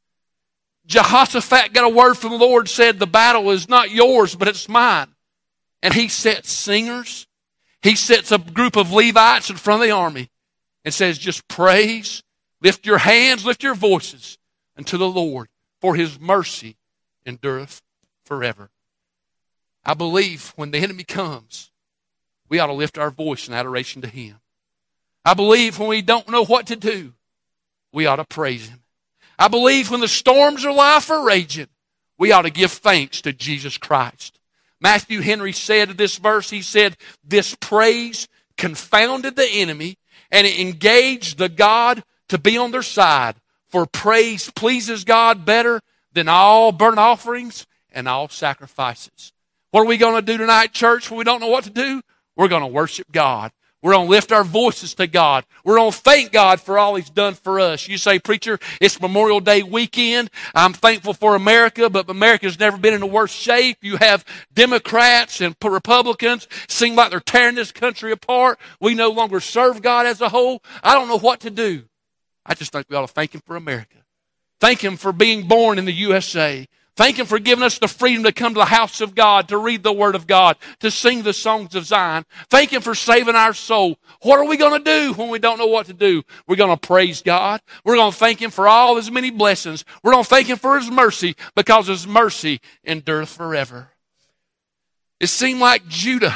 Speaker 2: Jehoshaphat got a word from the Lord, said, the battle is not yours, but it's mine. And he sets singers. He sets a group of Levites in front of the army and says, just praise, lift your hands, lift your voices unto the Lord, for His mercy endureth forever. I believe when the enemy comes, we ought to lift our voice in adoration to Him. I believe when we don't know what to do, we ought to praise Him. I believe when the storms of life are raging, we ought to give thanks to Jesus Christ. Matthew Henry said in this verse, he said, this praise confounded the enemy and it engaged the God to be on their side. For praise pleases God better than all burnt offerings and all sacrifices. What are we going to do tonight, church, when we don't know what to do? We're going to worship God. We're going to lift our voices to God. We're going to thank God for all He's done for us. You say, preacher, it's Memorial Day weekend. I'm thankful for America, but America's never been in the worst shape. You have Democrats and Republicans seem like they're tearing this country apart. We no longer serve God as a whole. I don't know what to do. I just think we ought to thank Him for America. Thank Him for being born in the USA. Thank Him for giving us the freedom to come to the house of God, to read the Word of God, to sing the songs of Zion. Thank Him for saving our soul. What are we going to do when we don't know what to do? We're going to praise God. We're going to thank Him for all His many blessings. We're going to thank Him for His mercy, because His mercy endureth forever. It seemed like Judah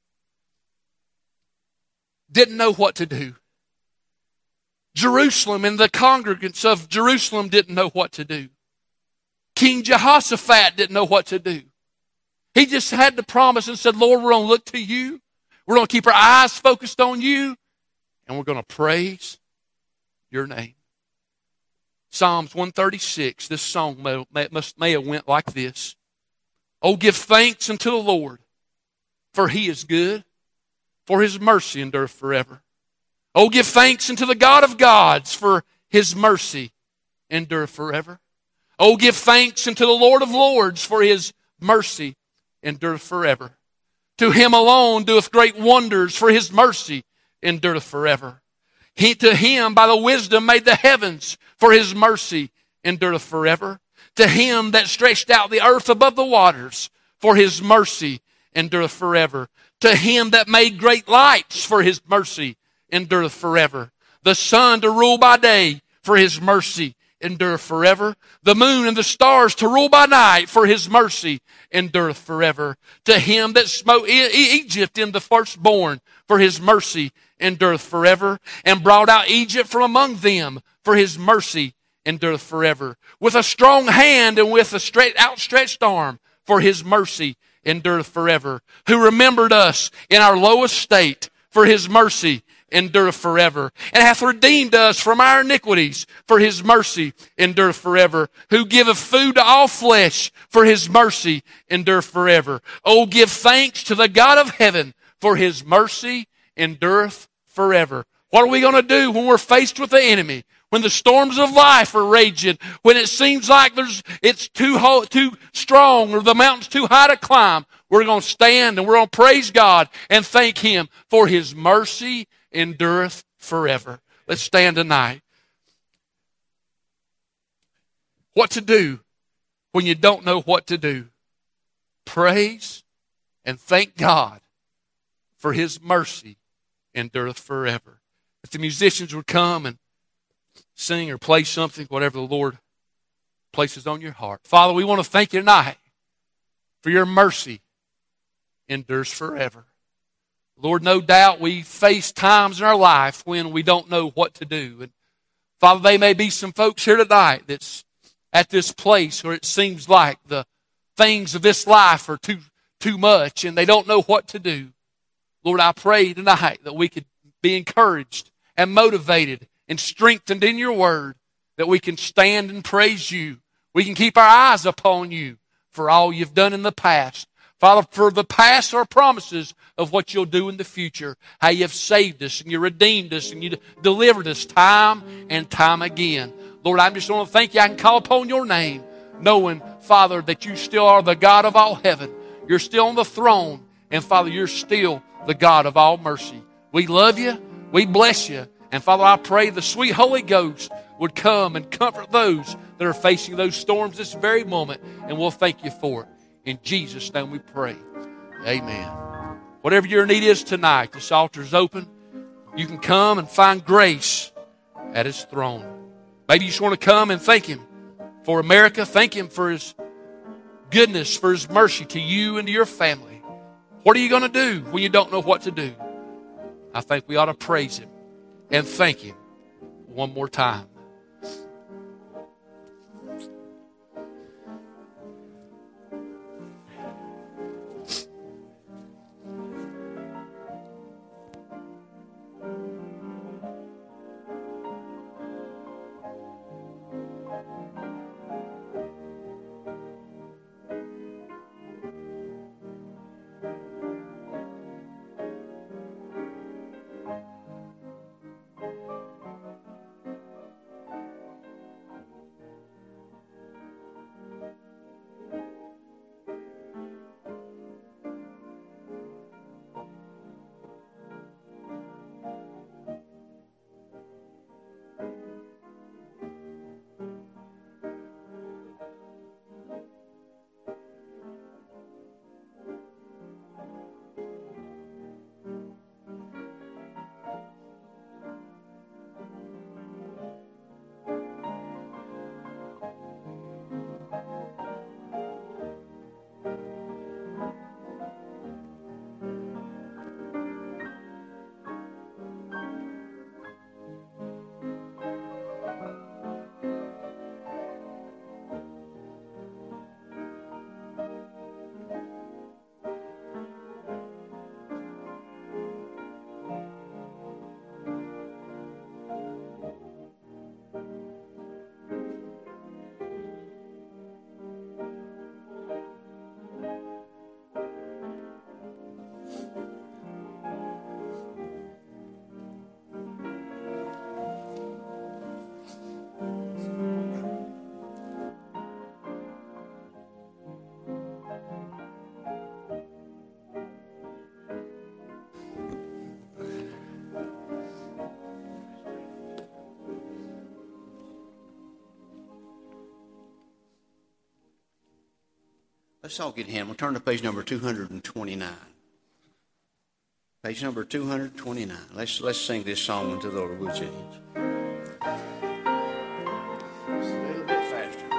Speaker 2: didn't know what to do. Jerusalem and the congregants of Jerusalem didn't know what to do. King Jehoshaphat didn't know what to do. He just had the promise and said, Lord, we're going to look to You. We're going to keep our eyes focused on You. And we're going to praise Your name. Psalms 136, this song may have went like this. Oh, give thanks unto the Lord, for He is good, for His mercy endureth forever. Oh, give thanks unto the God of gods, for His mercy endureth forever. Oh, give thanks unto the Lord of lords, for His mercy endureth forever. To Him alone doeth great wonders, for His mercy endureth forever. To Him by the wisdom made the heavens, for His mercy endureth forever. To Him that stretched out the earth above the waters, for His mercy endureth forever. To Him that made great lights, for His mercy endureth forever. The sun to rule by day, for His mercy endureth forever. The moon and the stars to rule by night, for His mercy endureth forever. To Him that smote Egypt in the firstborn, for His mercy endureth forever. And brought out Egypt from among them, for His mercy endureth forever. With a strong hand and with a outstretched arm, for His mercy endureth forever. Who remembered us in our lowest state, for His mercy endureth forever, and hath redeemed us from our iniquities, for His mercy endureth forever. Who giveth food to all flesh, for His mercy endureth forever. Oh, give thanks to the God of heaven, for His mercy endureth forever. What are we going to do when we're faced with the enemy? When the storms of life are raging, when it seems like it's too strong or the mountain's too high to climb, we're going to stand and we're going to praise God and thank Him for His mercy endureth forever. Let's stand tonight. What to do when you don't know what to do? Praise and thank God for His mercy endureth forever. If the musicians would come and sing or play something, whatever the Lord places on your heart. Father, we want to thank you tonight for your mercy endures forever. Lord, no doubt we face times in our life when we don't know what to do. And Father, there may be some folks here tonight that's at this place where it seems like the things of this life are too much and they don't know what to do. Lord, I pray tonight that we could be encouraged and motivated and strengthened in your word, that we can stand and praise you. We can keep our eyes upon you for all you've done in the past. Father, for the past are promises of what you'll do in the future, how you have saved us and you redeemed us and you delivered us time and time again. Lord, I just want to thank you. I can call upon your name, knowing, Father, that you still are the God of all heaven. You're still on the throne. And, Father, you're still the God of all mercy. We love you. We bless you. And, Father, I pray the sweet Holy Ghost would come and comfort those that are facing those storms this very moment. And we'll thank you for it. In Jesus' name we pray. Amen. Whatever your need is tonight, this altar is open. You can come and find grace at His throne. Maybe you just want to come and thank Him for America. Thank Him for His goodness, for His mercy to you and to your family. What are you going to do when you don't know what to do? I think we ought to praise Him and thank Him one more time.
Speaker 1: Let's all get a hand. We'll turn to page number 229. Page number 229. Let's sing this song unto the Lord, would you? Just a little bit faster.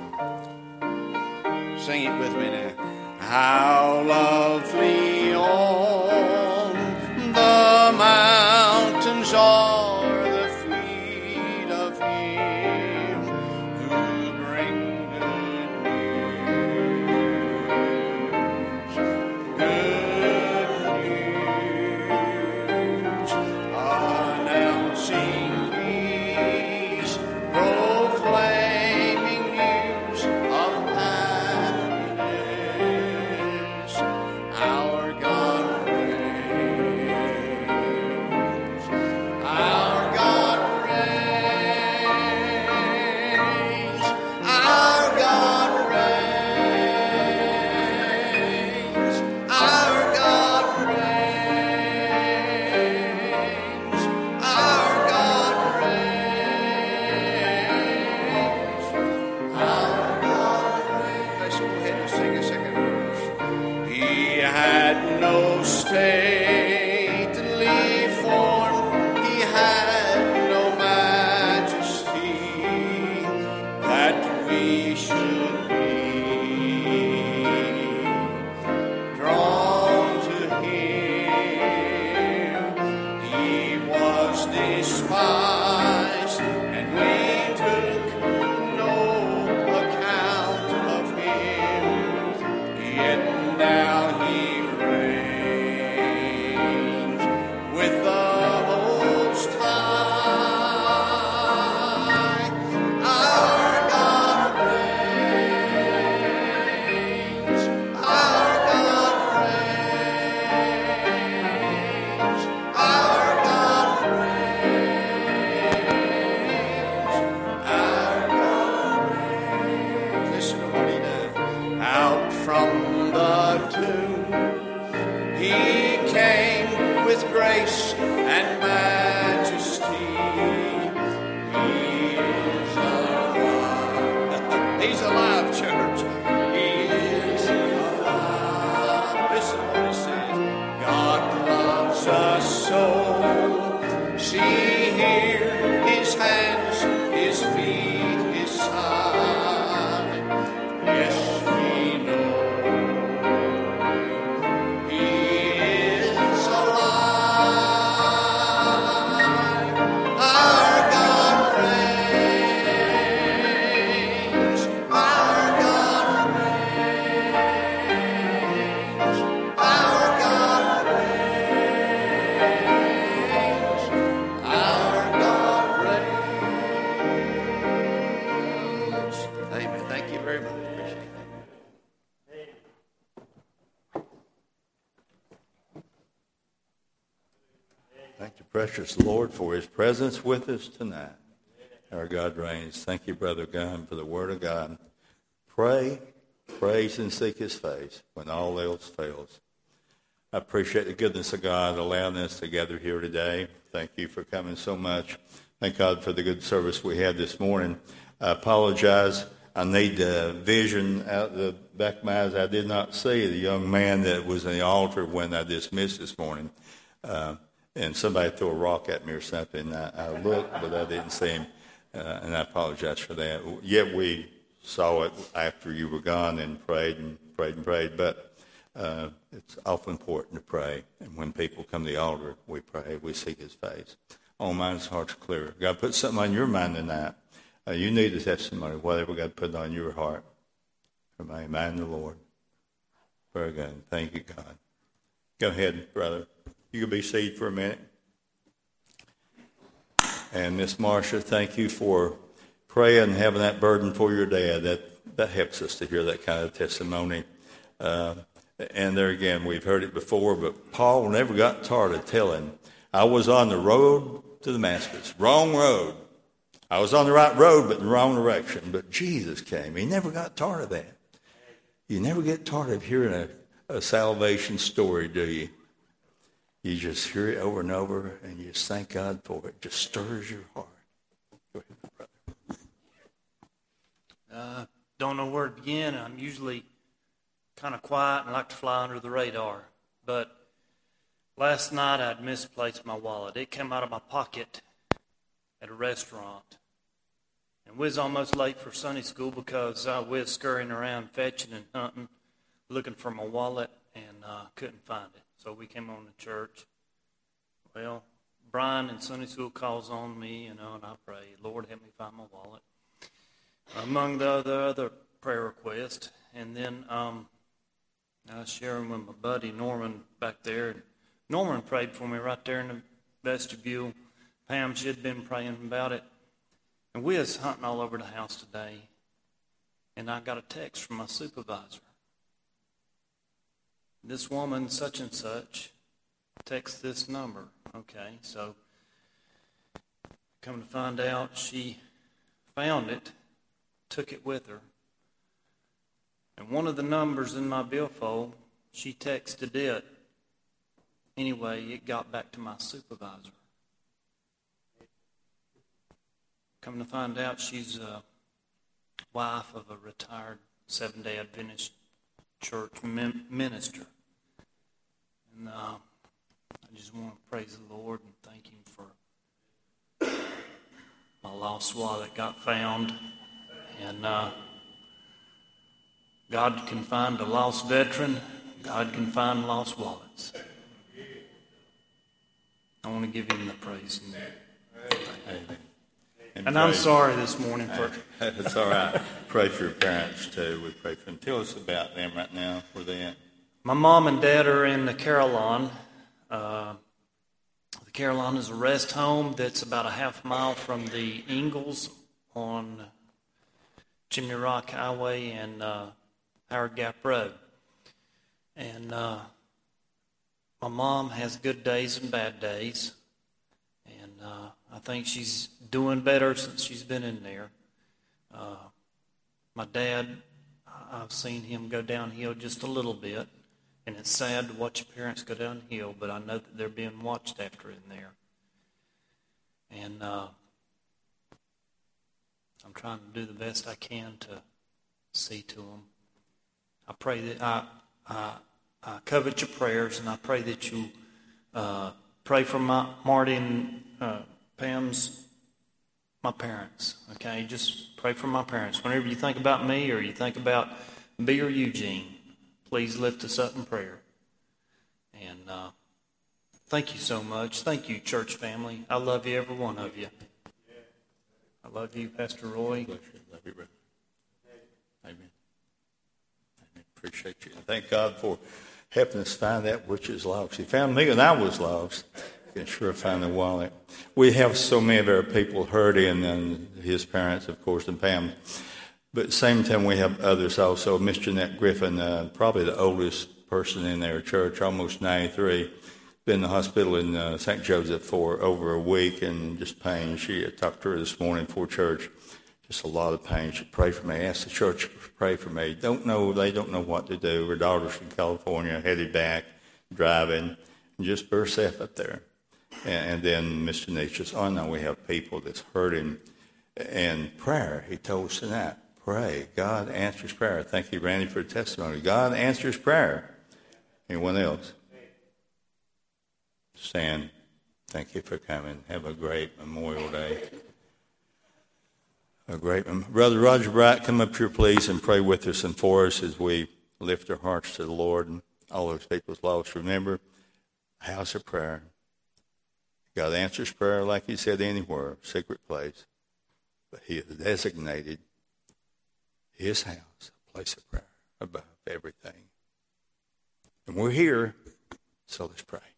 Speaker 1: Sing it with me now. How lovely on the mountains are the feet of Him who bring good news, announcing peace, proclaiming news of happiness. Our God reigns. Our God reigns. Our God reigns. Our God reigns. Our God reigns. Our God reigns. Let's go ahead and sing a second verse. He had no stately form, He had no majesty,
Speaker 7: yet now he reigns with the Most High. Our God reigns. Our God reigns. Our God reigns. Our God reigns. Listen to what he does. Out from the tomb he came with grace and majesty. He is alive. He's alive, church. He is alive. Listen to what it says. God loves us so. See here his hands, his feet, his side. Yes, we know he is alive. Our God reigns. Our God reigns. Our God reigns. Our God reigns. Amen. Thank you very much. Appreciate it.
Speaker 8: Thank you, precious Lord, for his presence with us tonight. Our God reigns. Thank you, Brother Gunn, for the word of God. Pray, praise, and seek his face when all else fails. I appreciate the goodness of God allowing us to gather here today. Thank you for coming so much. Thank God for the good service we had this morning. I apologize. I need vision out the back of my eyes. I did not see the young man that was in the altar when I dismissed this morning. And somebody threw a rock at me or something. I looked, but I didn't see him, and I apologize for that. Yet we saw it after you were gone and prayed and prayed and prayed. But it's awful important to pray. And when people come to the altar, we pray. We seek his face. All minds and hearts clear. God put something on your mind tonight. You need a testimony, whatever God put on your heart. From a man the Lord. Very good. Thank you, God. Go ahead, brother. You can be seated for a minute. And Miss Marcia, thank you for praying and having that burden for your dad. That helps us to hear that kind of testimony. And there again, we've heard it before, but Paul never got tired of telling, I was on the road to Damascus, wrong road. I was on the right road, but in the wrong direction. But Jesus came. He never got tired of that. You never get tired of hearing a salvation story, do you? You just hear it over and over, and you just thank God for it. It just stirs your heart. Go ahead, brother.
Speaker 9: Don't know where to begin. I'm usually kind of quiet and like to fly under the radar. But last night I'd misplaced my wallet. It came out of my pocket at a restaurant. And we was almost late for Sunday school because I was scurrying around fetching and hunting, looking for my wallet, and couldn't find it. So we came on to church. Well, Brian in Sunday school calls on me, and I pray, Lord, help me find my wallet. Among the other prayer requests. And then I was sharing with my buddy Norman back there. And Norman prayed for me right there in the vestibule. Pam, she had been praying about it. And we was hunting all over the house today. And I got a text from my supervisor. This woman, such and such, texts this number. Okay, so come to find out, she found it, took it with her. And one of the numbers in my billfold, she texted it. Anyway, it got back to my supervisor. Come to find out, she's a wife of a retired Seventh-day Adventist church minister. And I just want to praise the Lord and thank him for my lost wallet got found. And God can find a lost veteran. God can find lost wallets. I want to give him the praise.
Speaker 8: Amen.
Speaker 9: And I'm sorry this morning for...
Speaker 8: That's all right. Pray for your parents, too. We pray for them. Tell us about them right now. Where they at?
Speaker 9: My mom and dad are in the Carillon. The Carillon is a rest home that's about a half mile from the Ingalls on Chimney Rock Highway and Howard Gap Road. And my mom has good days and bad days. And I think she's doing better since she's been in there. My dad, I've seen him go downhill just a little bit. And it's sad to watch your parents go downhill, but I know that they're being watched after in there. And I'm trying to do the best I can to see to them. I pray that I covet your prayers, and I pray that you pray for Marty and Pam's, my parents. Okay, just pray for my parents. Whenever you think about me or you think about B or Eugene, please lift us up in prayer. And thank you so much. Thank you, church family. I love you, every one of you. I love you, Pastor Roy.
Speaker 8: Bless you. Love you, brother. Amen. Amen. Appreciate you. Thank God for helping us find that which is lost. He found me and I was lost. You can sure find the wallet. We have so many of our people hurting, and his parents, of course, and Pam. But at the same time, we have others also. Miss Jeanette Griffin, probably the oldest person in their church, almost 93, been in the hospital in St. Joseph for over a week and just pain. She talked to her this morning before church. Just a lot of pain. She prayed for me. Asked the church to pray for me. They don't know what to do. Her daughter's in California, headed back, driving, and just put herself up there. And then Miss Jeanette says, oh, no, we have people that's hurting. And prayer, he told us tonight. Pray. God answers prayer. Thank you, Randy, for the testimony. God answers prayer. Anyone else? Stan, thank you for coming. Have a great Memorial Day. Brother Roger Bright, come up here, please, and pray with us and for us as we lift our hearts to the Lord and all those people's lost. Remember, house of prayer. God answers prayer, like he said, anywhere, secret place. But he has designated his house, a place of prayer above everything. And we're here, so let's pray.